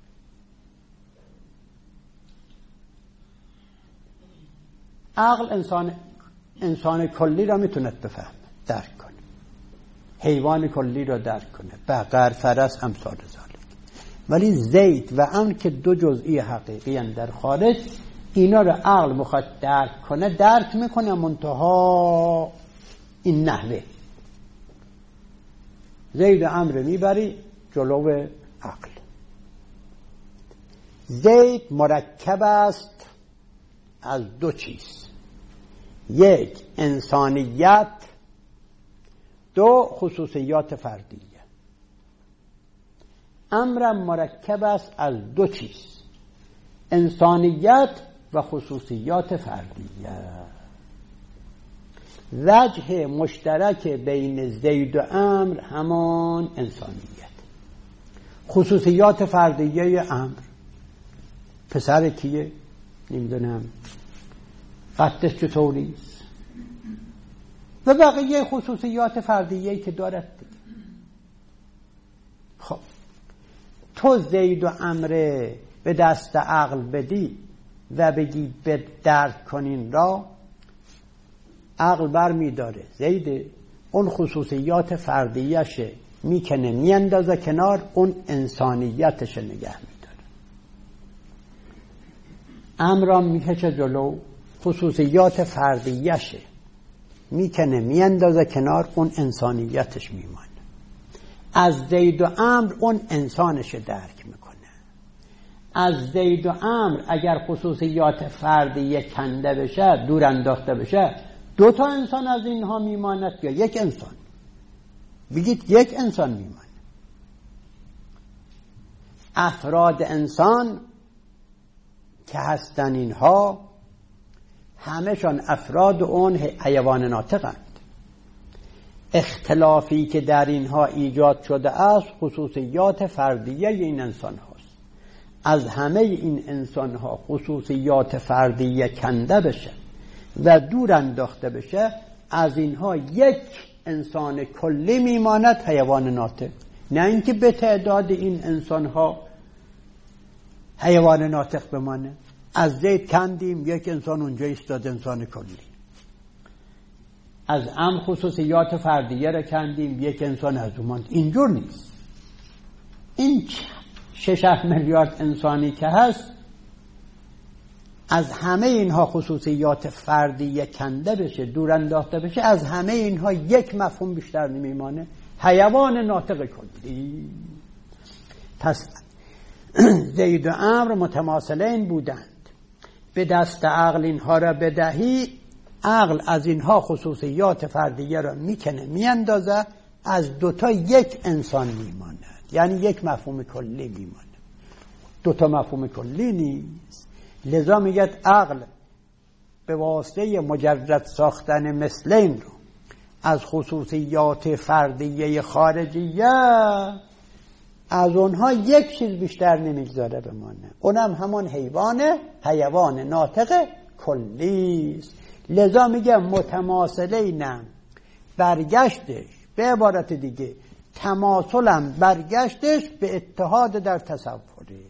عقل انسان کلی را میتونه بفهمه، درک کنه، حیوان کلی را درک کنه، بقر، فرس، امثال ذالک. ولی زید و عمرو که دو جزئی حقیقی هستند در خارج، اینا رو عقل میخواد درک کنه، درک میکنه، منتها این نحوه زید و عمرو میبری جلو عقل. زید مرکب است از دو چیز، یک انسانیت، دو خصوصیات فردیه. عمرو مرکب است از دو چیز، انسانیت و خصوصیات فردیه. وجه مشترک بین زید و عمرو همان انسانیت. خصوصیات فردیه عمرو، پسر کیه؟ نمیدونم، قدش چطوریست، و بقیه خصوصیات فردیه‌ای که دارد دیگه. خب تو زید و عمرو به دست عقل بدی و بگی به درک کنین را، عقل بر می داره زید اون خصوصیات فردیه‌شه میکنه میاندازه کنار، اون انسانیتش نگه میداره. عمرو میکشه جلو، خصوصیات فردیه‌شه میکنه میاندازه کنار، اون انسانیتش میمانه. از زید و عمرو اون انسانش درک میکنه. از زید و عمرو اگر خصوصیات فردیه کنده بشه، دور انداخته بشه، دو تا انسان از اینها میماند یا یک انسان؟ بگید یک انسان میمانه. افراد انسان که هستن اینها همه‌شان افراد اون حیوان ناطقند. اختلافی که در اینها ایجاد شده است خصوصیات فردیه این انسان هاست. از همه این انسان ها خصوصیات فردیه کنده بشه و دور انداخته بشه، از اینها یک انسان کلی میماند حیوان ناطق، نه اینکه به تعداد این انسان ها حیوان ناطق بمانه. از زید کندیم یک انسان اونجا ایستاد انسان کلی، از خصوصیات فردیه را کندیم یک انسان از اون ماند. اینجور نیست. این 6 میلیارد انسانی که هست، از همه اینها خصوصیات فردیه کنده بشه، دور انداخته بشه، از همه اینها یک مفهوم بیشتر نمیمانه، حیوان ناطق کلی. پس زید و عمرو متماثلین بودند. به دست عقل اینها را بدهی، عقل از اینها خصوصیات فردیه را میکنه میاندازه، از دوتا یک انسان میماند، یعنی یک مفهوم کلی میماند. دوتا مفهوم کلی نیست. لذا میگه عقل به واسطه مجرد ساختن مثلین رو از خصوصیات فردیه خارجیه از اونها یک چیز بیشتر نمیگذاره بمانه، اونم همون حیوان ناطق کلی است. لذا میگه متماثلینم، برگشتش به عبارت دیگه تماثلم برگشتش به اتحاد در تصوره.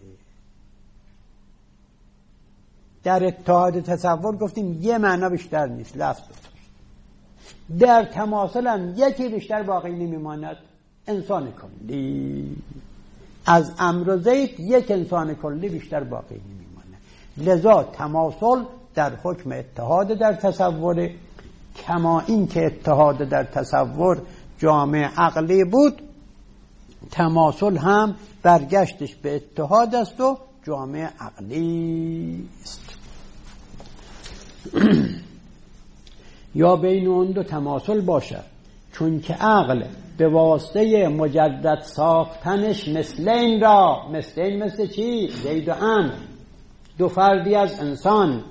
در اتحاد تصور گفتیم یه معنا بیشتر نیست، لفظ در تماثلم یکی بیشتر باقی نمیماند، انسان کلی. از عمرو و زید یک انسان کلی بیشتر باقی نمیماند. لذا تماثل در حکم اتحاد در تصور، کما این که اتحاد در تصور جامع عقلی بود، تماثل هم برگشتش به اتحاد است و جامع عقلی است. یا بین اون دو تماثل باشد، چون که عقل به واسطه مجدد ساختنش مثلین را، مثلین مثل چی؟ زید و عمرو، دو فردی از انسان،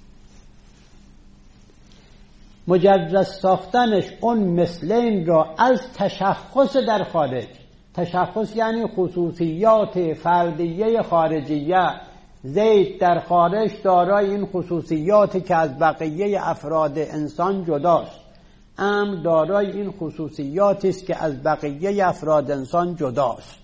مجرد ساختنش اون مثلین را از تشخص در خارج، تشخص یعنی خصوصیات فردیه خارجیه، زید در خارج دارای این خصوصیاتی که از بقیه افراد انسان جداست، عمرو دارای این خصوصیاتی است که از بقیه افراد انسان جداست.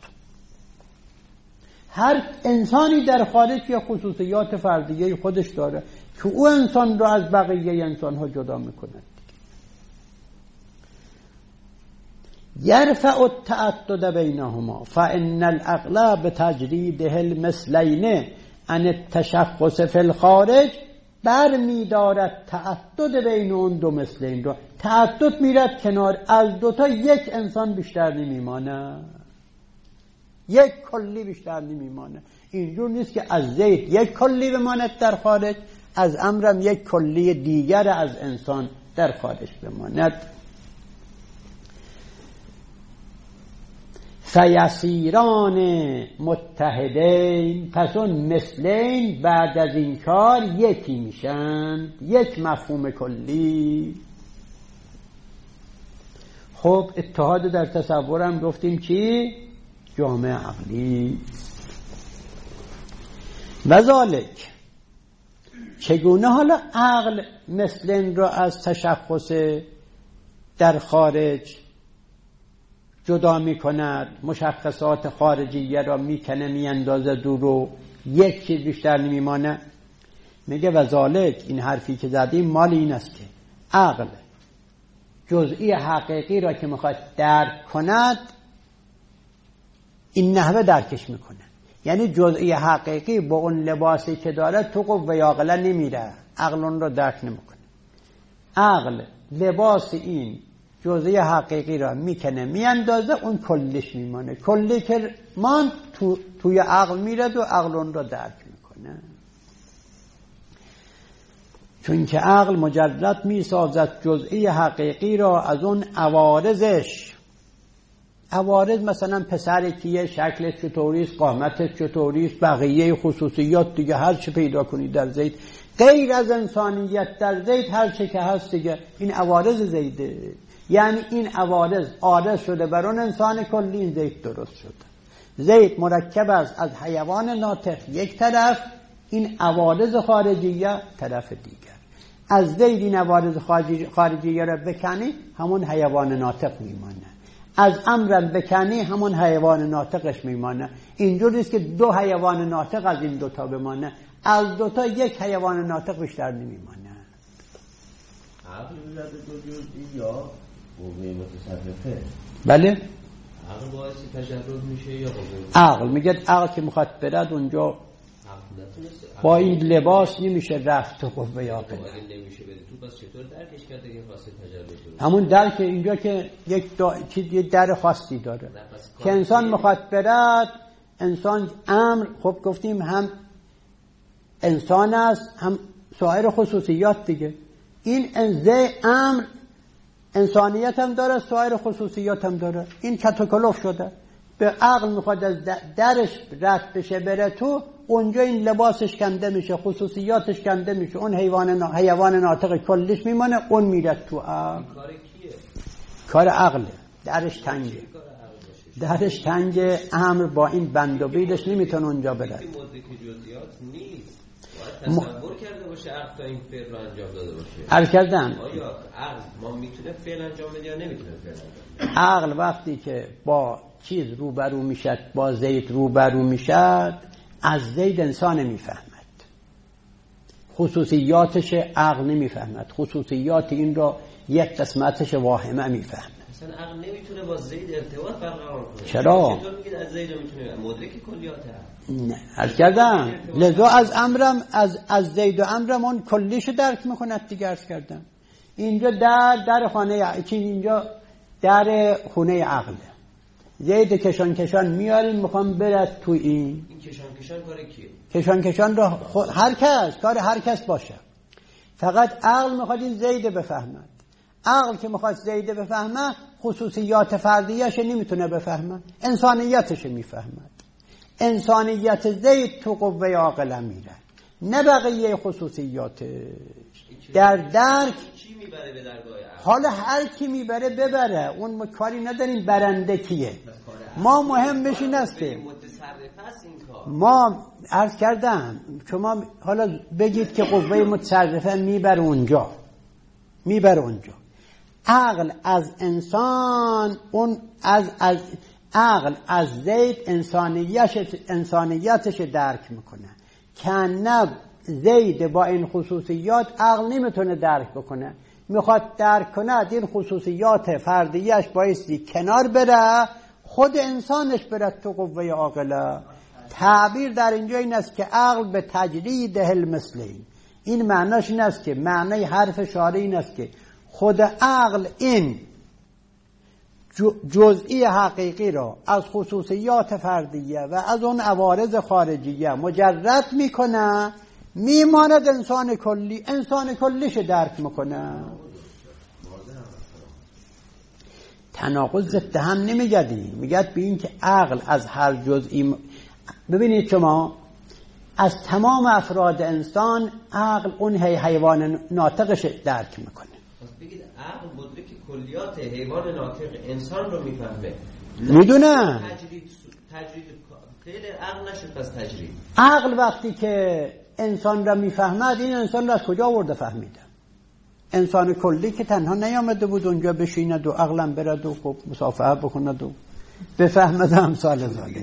هر انسانی در خارج یه خصوصیات فردیه خودش داره که او انسان رو از بقیه انسان ها جدا میکند. یرفع التعدد بینهما فان العقل بتجریده المثلین عن التشخص فی الخارج، بر میدارد تعدد بین اون دو مثلین رو، تعدد میرد کنار، از دوتا یک انسان بیشتر نمیمانه، یک کلی بیشتر نمیمانه. اینجور نیست که از زید یک کلی بماند در خارج، از عمرو یک کلی دیگر از انسان در خارج بماند. فیسیران متحدین، پس اون مثلین بعد از این کار یکی میشن، یک مفهوم کلی. خب اتحاد در تصورم گفتیم چی؟ جامع عقلی. وذالک، چگونه حالا عقل مثلین را از تشخص در خارج جدا می کند، مشخصات خارجیه را میکنه میاندازه دور و یک چیز بیشتر نمیمانه؟ میگه وذالک، این حرفی که زدیم مال این است که عقل جزئی حقیقی را که میخواد درک کند این نحوه درکش میکنه، یعنی جزئی حقیقی با اون لباسی که داره تو قوه عاقله نمیره، عقل اون را درک نمیکنه. عقل لباس این جزئی حقیقی را میکنه میاندازه، اون کلیش میمانه، کلی که مان توی عقل میرد و عقل اون را درک میکنه. چون که عقل مجرد میسازد جزئی حقیقی را از اون عوارضش، عوارض مثلا پسر کیه، شکلش چطوریست، قامتش چطوریست، بقیه خصوصیات دیگه هر چی پیدا کنید در زید غیر از انسانیت در زید هر چی که هست دیگه این عوارض زیده. یعنی این عوارض عارض شده بر اون انسان کلی، این زید درست شده. زید مرکب است از حیوان ناطق یک طرف، این عوارض خارجیه طرف دیگر. از زید این عوارض خارجیه را بکنی همون حیوان ناطق میمانه، از امرم بکنی همون حیوان ناطقش میمانه. اینجوریست که دو حیوان ناطق از این دوتا بمانه، از دوتا یک حیوان ناطق بیشتر نمیمانه. عقل میزده دو جزئی یا قوه متصرفه؟ بله؟ عقل باعث تجرد میشه یا قوه؟ عقل میگه عقل که میخواد برد اونجا با این لباس نمیشه رفت تو قوه عاقل. اگه نمیشه بری تو پس چطور درکش کرده که خواسته تجرد درست؟ همون درک اینجا که یک در خاصی داره که انسان میخواد برد. انسان امر، خب گفتیم هم انسان است هم سایر خصوصیات دیگه. این امر انسانیت هم داره، سایر خصوصیات هم داره. این کتوکلوف شده، به عقل میخواد از درش رد بشه بره تو، اونجا این لباسش کنده میشه، خصوصیاتش کنده میشه، اون حیوان ناطق کلیش میمانه، اون میره تو عقل. کار کیه؟ کار عقله. درش تنگه، درش تنگه. امر با این بند و بیدش نمیتونه اونجا بره. مدرک جزئیات نیست، باید تصور کرده باشه عقل تا این فعل رو انجام داده باشه. عرض کردم آیا عقل ما میتونه فعل انجام بده یا نمیتونه فعل انجام بده؟ عقل وقتی که با چیز روبرو میشد، با زید روبرو میشد، از زید انسان میفهمد، خصوصیاتش عقل نمیفهمد، خصوصیات این را یک قسمتش واهمه میفهمد. مثلا عقل نمیتونه با زید ارتباط برقرار کنه. چرا؟ چطور میگید از زید میتونه مدرک کلیات عقل؟ نه، عرض کردم لذا از امرم از زید و امرم اون کلیشو درک میکند دیگه. عرض کردم اینجا در خانه چین، اینجا در خونه عقله. زید کشان میاریم میخوام برد تو این کشان کار کیه؟ کشان رو هر کس، کار هر کس باشه، فقط عقل میخواد این زید بفهمد. عقل که میخواد زید بفهمه خصوصیات فردیش نمیتونه بفهمه، انسانیتش میفهمد. انسانیت زید تو قوه عاقله میره، نه بقیه خصوصیاتش. در درک چی میبره به درگاه عقل؟ حالا هر کی میبره ببره، اون کاری نداریم برنده کیه. ما مهمش این است که ما عرض کردم شما حالا بگید که قوه متصرفه میبره اونجا. عقل از انسان، اون از عقل از زید انسانیتش درک میکنه که نه زید با این خصوصیات عقل نمیتونه درک بکنه. میخواد درک کنه این خصوصیات فردیش بایستی کنار بره، خود انسانش بره تو قوه عاقله. تعبیر در اینجا این است که عقل به تجرید المثلین. این معناش این است که معنی حرف شارع این است که خود عقل این جزئی حقیقی را از خصوصیات فردیه و از اون عوارض خارجیه مجرد میکنه، میماند انسان کلیش درک میکنه. تناقض ضد هم نمیگدی، میگد به این که عقل از هر جزئی. ببینید شما از تمام افراد انسان عقل اون حیوان ناطقش درک میکنه. بگید عقل مدرک کلیات حیوان ناطق انسان رو میفهمه. میدونه تجرید فعل عقل نشد. پس تجرید عقل وقتی که انسان را میفهمد، این انسان را از کجا آورده فهمیده؟ انسان کلی که تنها نیامده بود اونجا بشیند و عقلم برد و خب مصافحه بکند و بفهمد امثال ذالک.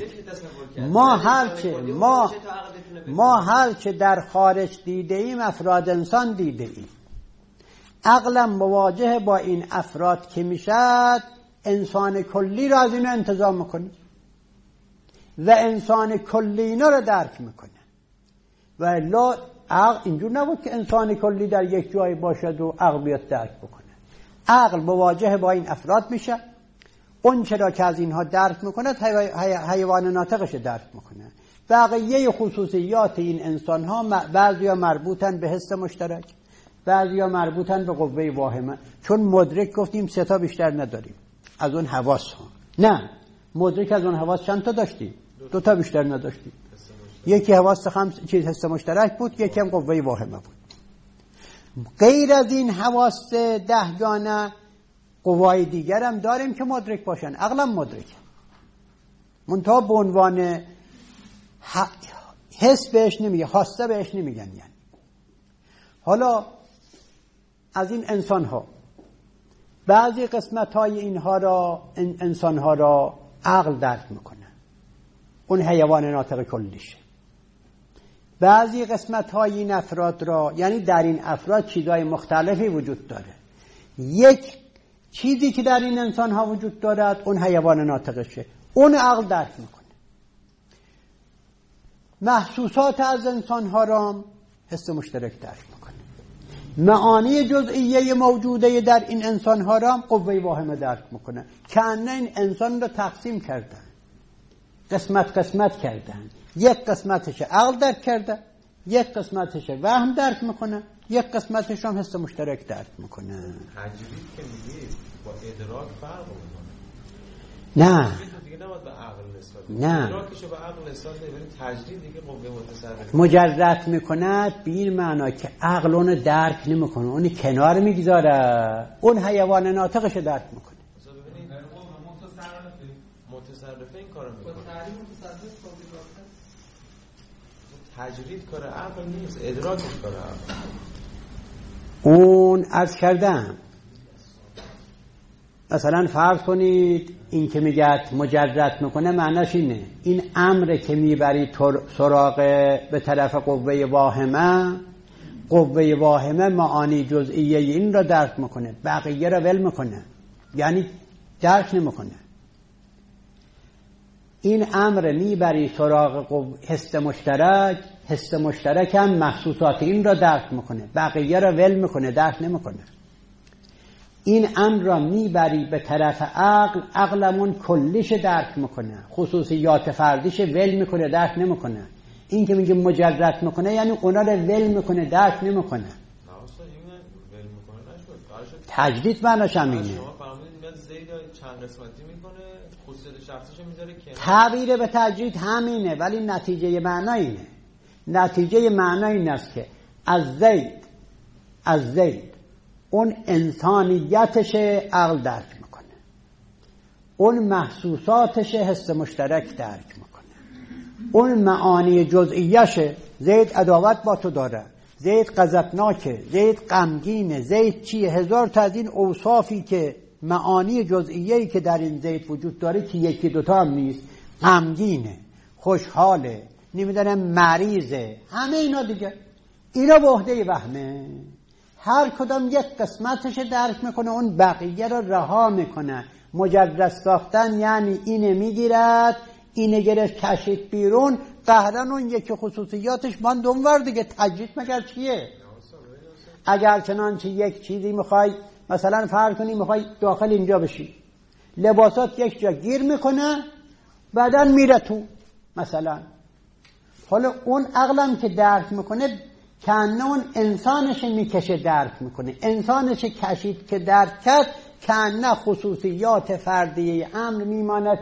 ما هرچه در خارج دیده ایم افراد انسان دیده ایم. عقلم مواجه با این افراد که میشد انسان کلی را از اینو انتظام میکنه و انسان کلی اینا را درک میکنه. و الا عقل اینجور نبود که انسان کلی در یک جای باشد و عقل بیاد درک بکنه. عقل مواجه با این افراد میشه، اون چرا که از اینها درک میکنه حیوان ناطقش درک میکنه. بقیه خصوصیات این انسان ها بعضی ها مربوطن به حس مشترک، بعضی ها مربوطن به قوه واهمه. چون مدرک گفتیم سه تا بیشتر نداریم از اون حواس ها. نه، مدرک از اون حواس چند تا داشتی؟ 2 تا بیشتر نداشتی. یکی حواس حس مشترک بود، یکی هم قوه واهمه بود. غیر از این حواس 10 گانه قوای دیگر هم داریم که مدرک باشن. عقلم مدرک، منتها به عنوان حس بهش نمیگه، حاسه بهش نمیگن. یعنی حالا از این انسان ها بعضی قسمت های اینها را انسان ها را عقل درک میکنه، اون حیوان ناطق کلیشه. بعضی قسمت های این افراد را، یعنی در این افراد چیزهای مختلفی وجود داره. یک چیزی که در این انسان ها وجود دارد اون حیوان ناطقشه، اون عقل درک میکنه. محسوسات از انسان ها را حس مشترک درک میکنه. معانی جزئیه موجوده در این انسان ها را قوه واهمه درک میکنه. کأنه این انسان را تقسیم کردن، قسمت قسمت کردن. یک قسمتش عقل درک کرده، یک قسمتش وهم درک میکنه، یک قسمتش هم حس مشترک درک میکنه. تجرید که میگید با ادراک فرق میکنه. نه دیگه نباید به عقل نسبت. نه، ادراکشو به عقل نسبت بدید. تجرید دیگه قوه متصرف مجرد میکند به این معنا که عقل اون درک نمیکنه، اون کنار میگذاره، اون حیوان ناطقش درک میکنه. مثلا ببینید متصرفه این کارو میکنه. تجرید کار عقل نیست، ادراکش کار عقل. اون عرض کردم مثلا فرض کنید این که میگه مجرد میکنه معناش اینه، این امر که میبری سراغ به طرف قوه واهمه، قوه واهمه معانی جزئیه این را درک میکنه، بقیه را ول میکنه، یعنی درک نمیکنه. این امر میبری سراغ حس مشترک، حس مشترک هم محسوسات این را درک میکنه، بقیه را ول میکنه، درک نمیکنه. این امر را میبری به طرف عقل، عقلمون کلیش درک میکنه، خصوصیات فردیش ول میکنه، درک نمیکنه. این که میگه مجرد میکنه یعنی اونا را ول میکنه، درک نمیکنه. تجدید معناش همینه. چند قسمتی میکنه، خصوصیت شخصیشو میذاره کنار. تعبیر به تجدید همینه، ولی نتیجه معنا اینه. نتیجه معنا این است که از زید اون انسانیتش عقل درک میکنه، اون محسوساتش حس مشترک درک میکنه، اون معانی جزئیش، زید عداوت با تو داره، زید غضبناکه، زید غمگینه، زید چیه، هزار تا از این اوصافی که معانی جزئیه‌ای که در این زید وجود داره که یکی دوتا هم نیست، غمگینه، خوشحاله، نمیدونم مریضه، همه اینا دیگه، اینا به عهده وهمه. هر کدام یک قسمتش درک میکنه، اون بقیه رو رها میکنه. مجرد ساختن یعنی اینه میگیرد، اینه گرفت کشید بیرون، قهرن اون یکی خصوصیاتش ماند اونور دیگه. تجرید مگر چیه؟ اگر چنانچه یک چیزی میخوای مثلا فرض کنی میخوای داخل اینجا بشی، لباسات یک جا گیر میکنه، بعداً میره تو مثلا. حالا اون عقلم که درک میکنه کنه اون انسانش میکشه درک میکنه، انسانش کشید که درک کرد، کنه خصوصیات فردیه امر میماند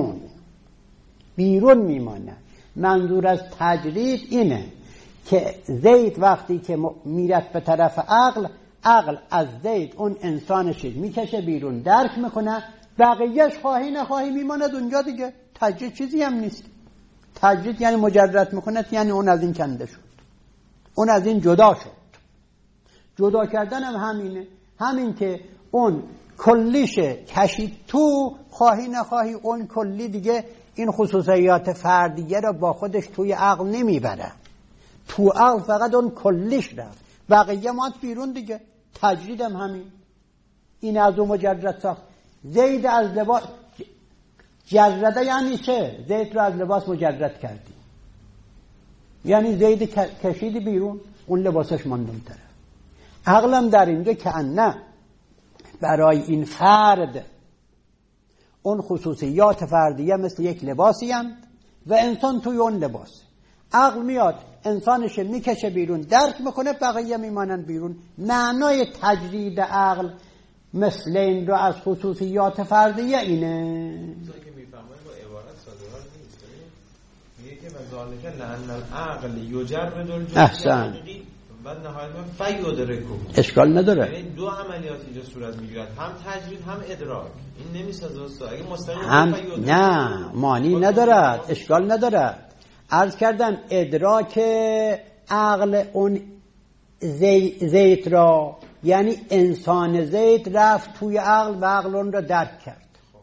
بیرون میماند. منظور از تجرید اینه که زید وقتی که میرد به طرف عقل از زید اون انسانش میکشه بیرون، درک میکنه، بقیهش خواهی نخواهی میماند اونجا دیگه. تجرید چیزی هم نیست. تجرید یعنی مجرد میکنه، یعنی اون از این کنده شد، اون از این جدا شد. جدا کردن هم همینه، همین که اون کلیش کشید تو، خواهی نخواهی اون کلی دیگه این خصوصیات فردیه را با خودش توی عقل نمیبره، تو عقل فقط اون کلیش رفت، بقیه ماند بیرون دیگه. تجرید هم همین، این از اون مجرد ساخت. زید از لباس جرده یعنی چه؟ زید رو از لباس مجرد کردی، یعنی زید کشیدی بیرون، اون لباسش ماند اون طرف. عقلم در اینجا که نه برای این فرد اون خصوصیات فردیه مثل یک لباسی هم و انسان توی اون لباس. عقل میاد انسانش میکشه بیرون، درک میکنه، بقیه میمانن بیرون. معنای تجرید عقل مثل این رو از خصوصیات فردیه اینه. چیزی که میفهمه با عبارت ساده نیست. میگه که وذالک لأن العقل یجرد احسن الجزء و نهایتا فیدرکه. اشکال نداره. یعنی دو عملیات اینجا صورت میگیرد، هم تجرید هم ادراک. این نمیسازه استاد. اگه مستقیم هم نه معنی ندارد، اشکال ندارد. عرض کردم ادراک عقل اون زیت را، یعنی انسان زیت رفت توی عقل و عقل اون را درک کرد.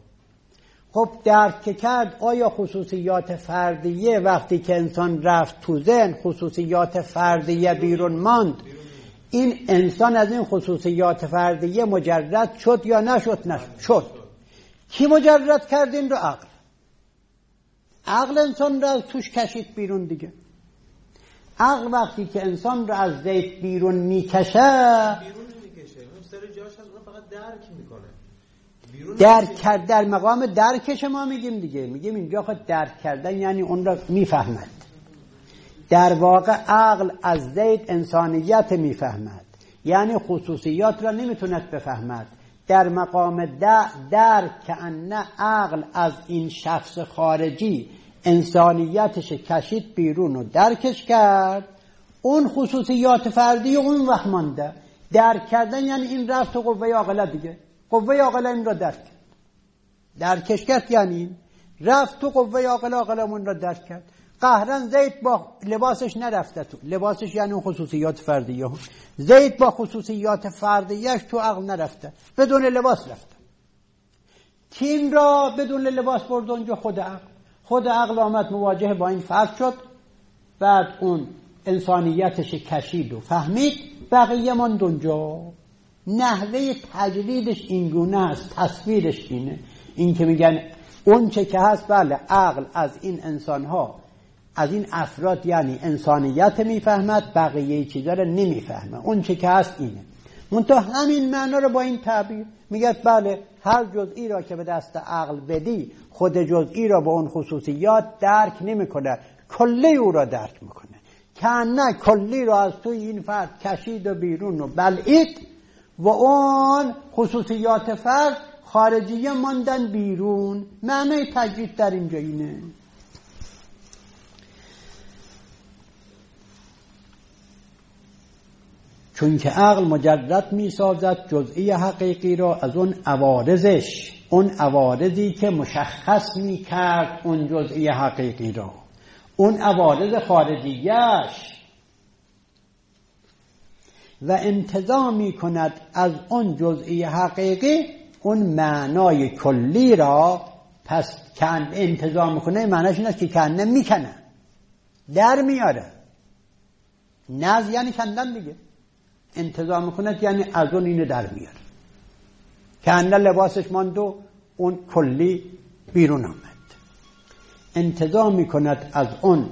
خب درک که کرد، آیا خصوصیات فردیه وقتی که انسان رفت تو ذهن خصوصیات فردیه بیرون ماند، این انسان از این خصوصیات فردیه مجرد شد یا نشد؟ شد. کی مجرد کرد این رو؟ عقل. عقل انسان را از توش کشید بیرون دیگه. عقل وقتی که انسان را از ذهن بیرون میکشه، بیرون نمیکشه، اون سر جاش هست، اون فقط درک میکنه. درک کرد، در مقام درکش ما میگیم دیگه، میگیم اینجا خود درک کردن یعنی اون را میفهمد. در واقع عقل از ذات انسانیت میفهمد، یعنی خصوصیات را نمیتوند بفهمد. در مقام درک که ان عقل از این شخص خارجی انسانیتش کشید بیرون و درکش کرد، اون خصوصیات فردی اون وقت مانده. درک کردن یعنی این رفت تو قوه عاقله دیگه، قوه عاقله این را درکش کرد، یعنی رفت تو قوه عاقله، عاقلمون را درک کرد. قهرن زید با لباسش نرفته تو، لباسش یعنی اون خصوصیات فردیه، زید با خصوصیات فردیهش تو عقل نرفته، بدون لباس رفته. تیم را بدون لباس برد اونجا خود عقل آمد مواجه با این فرق شد، بعد اون انسانیتش کشید و فهمید، بقیه ماند اونجا. نحوه تجریدش اینگونه است، تصویرش اینه، این که میگن اون چه که هست، بله عقل از این انسانها، از این افراد یعنی انسانیت میفهمد، بقیه چیزا رو نمیفهمه، اون چه که هست اینه. منتها همین معنا رو با این تعبیر میگه بله هر جزئی را که به دست عقل بدی، خود جزئی را با اون خصوصیات درک نمیکنه، کلی او را درک میکنه. که نه کلی را از توی این فرد کشید و بیرون و بلعید و اون خصوصیات فرد خارجیه ماندن بیرون. معنی تجرید در اینجا اینه. چون که عقل مجرد می سازد جزئی حقیقی را از اون عوارضش، اون عوارضی که مشخص می کرد اون جزئی حقیقی را، اون عوارض خارجیش، و انتزاع می کند از اون جزئی حقیقی اون معنای کلی را. پس که انتزاع میکنه معناش این است که کنه میکنه، در میاره. نز یعنی کندن دیگه، انتزاع میکنه یعنی از اون اینو در میاره. کنه لباسش ماند و اون کلی بیرون آمد. انتزاع میکند از اون،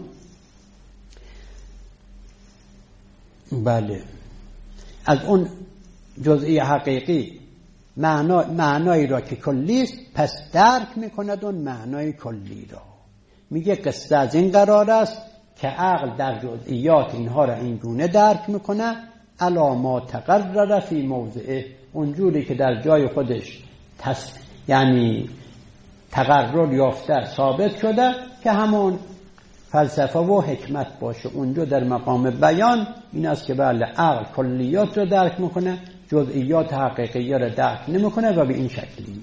بله از اون جزئی حقیقی معنایی را که کلی است، پس درک میکند اون معنای کلی را. میگه قصه از این قرار است که عقل در جزئیات اینها را این گونه درک میکنه، الا ما تقرر فی موضعه، اونجوری که در جای خودش یعنی تقرر یافته ثابت شده که همون فلسفه و حکمت باشه. اونجا در مقام بیان این است که بله عقل کلیات رو درک میکنه، جزئیات حقیقیه رو درک نمیکنه و به این شکلی.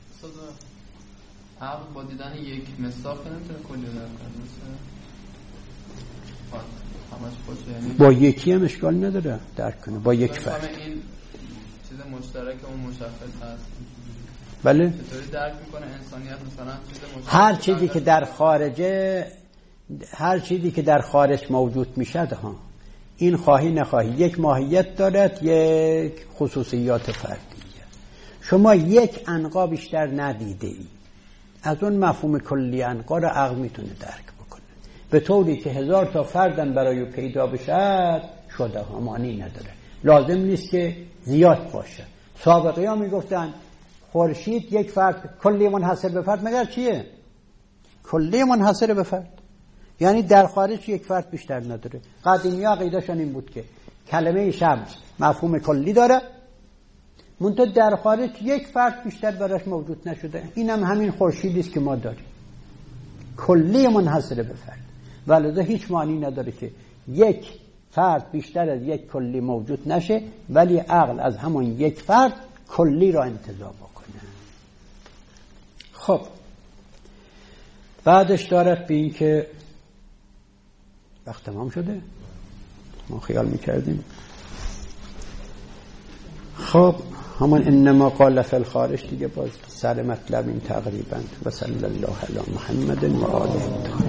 عقل با دیدن یک مثال نمیتونه کلی درک کنه. با یکی هم اشکال نداره درک کنه، با یک فرد. این چیز مشترک اون مشخص هست. بله. چطوری درک میکنه انسانیت مثلا چیز هر چیزی که در خارجه، هر چیزی که در خارج موجود میشد ها، این خواهی نخواهی یک ماهیت دارد، یک خصوصیات فردیه. شما یک عنقا بیشتر ندیده ای، از اون مفهوم کلی عنقا را عقل میتونه درک بکنه، به طوری که 1000 تا فردن برای پیدا بشد شده ها، معنی نداره، لازم نیست که زیاد باشه. سابقی ها میگفتن خورشید یک فرد کلی منحصر به فرد، مگر چیه؟ کلی منحصر به فرد، یعنی در خارج یک فرد بیشتر نداره. قدیمی ها عقیده‌شون این بود که کلمه شمس مفهوم کلی داره منتها در خارج یک فرد بیشتر براش موجود نشده. اینم همین خورشیدی است که ما داریم، کلی منحصر به فرد، ولذا هیچ معنی نداره که یک فرد بیشتر از یک کلی موجود نشه ولی عقل از همون یک فرد کلی را انتزاع بکنه. خب بعدش دارد به این که وقت تمام شده، ما خیال میکردیم. خب همان انما قال فی الخارج دیگه باز سر مطلب این تقریبا. و صلی الله علی محمد و آله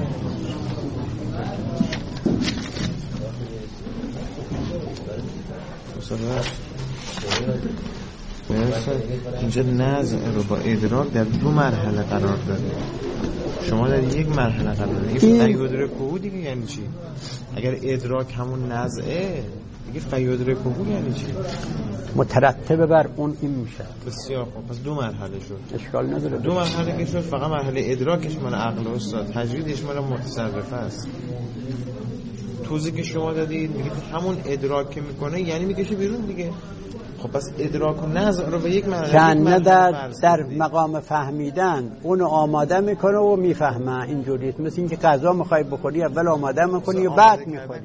اینجا نزع رو با ادراک در دو مرحله قرار داده. شما در یک مرحله قرار داده. این فیدرکوه دیگه یعنی چی؟ اگر ادراک همون نزعه دیگه فیدرکوه یعنی چی؟ مترتب بر اون این میشه. بسیار خوب، پس دو مرحله شد. اشکال نداره. دو مرحله که شد، فقط مرحله ادراکش مال عقل و استاد، تجویدش مال متصرف است. توضیحی که شما دادید میگه همون ادراک که میکنه یعنی میکشه بیرون دیگه. خب پس ادراک و نزع رو به یک مرحله در مقام فهمیدن اونو آماده میکنه و میفهمه. اینجوریه مثل اینکه غذا میخوای بخوری اول آماده میکنی و بعد میخوری.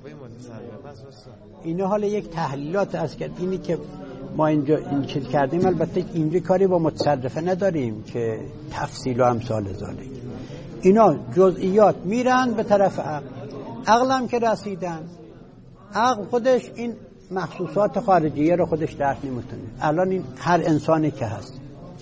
اینا حالا یک تحلیلات است که اینی که ما اینجا این چیز کردیم. البته اینجا کاری با متصرفه نداریم که تفصیل و امثال ذالک. اینا جزئیات میرن به طرف عقل. عقل هم که رسیدن، عقل خودش این محسوسات خارجیه رو خودش درک نمیتونه. الان این هر انسانی که هست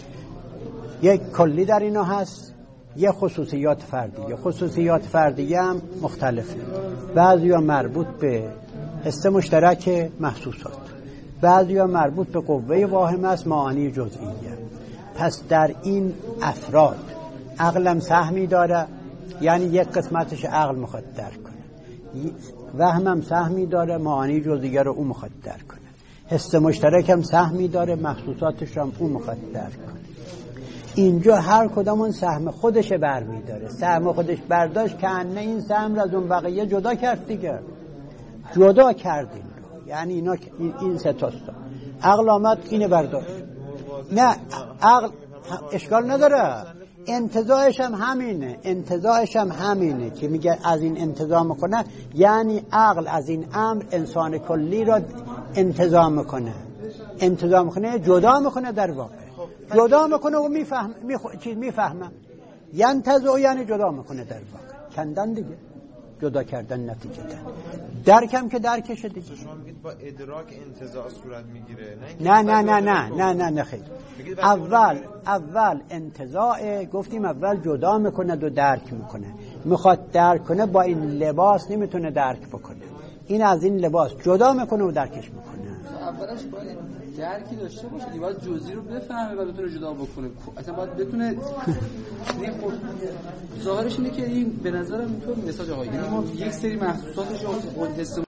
یک کلی در اینا هست، یک خصوصیات فردیه. خصوصیات فردیه هم مختلفه. بعضی ها مربوط به حس مشترک محسوسات، بعضی ها مربوط به قوه واهمه است، معانی جزئیه. پس در این افراد عقلم سهمی داره، یعنی یک قسمتش عقل میخواد درک کنه. وهمم سهمی داره، معانی جزئیه رو اون میخواد درک کنه. حس مشترک هم سهمی داره، محسوساتش هم اون میخواد درک کنه. اینجا هر کدامون سهم خودش برمی‌داره. سهم خودش برداشت که نه این سهم را از اون بقیه جدا کرد دیگه. جدا کردیم رو. یعنی اینا این سه تاست. عقل آمد اینه برداشت. نه عقل اشکال نداره. انتزاعش هم همینه که میگه از این انتزاع میکنه، یعنی عقل از این امر انسان کلی را انتزاع میکنه جدا میکنه. در واقع جدا میکنه و میفهمه. ینتزع یعنی جدا میکنه در واقع. کندن دیگه، جدا کردن نتیجه دن. درکم که درکشه دیگه. شما میگید با ادراک انتزاع صورت میگیره؟ نه خیلی. اول انتزاع گفتیم، اول جدا میکنه و درک میکنه. میخواد درک کنه با این لباس نمیتونه درک بکنه. این از این لباس جدا میکنه و درکش میکنه. اولش باید درکی داشته باشه، باید جزئی رو بفهمه و بتونه جدا بکنه. اصلا باید بتونه ظاهرش اینه که این به نظرم اینطور مساج آقا، یعنی ما یک سری محسوساتش رو حس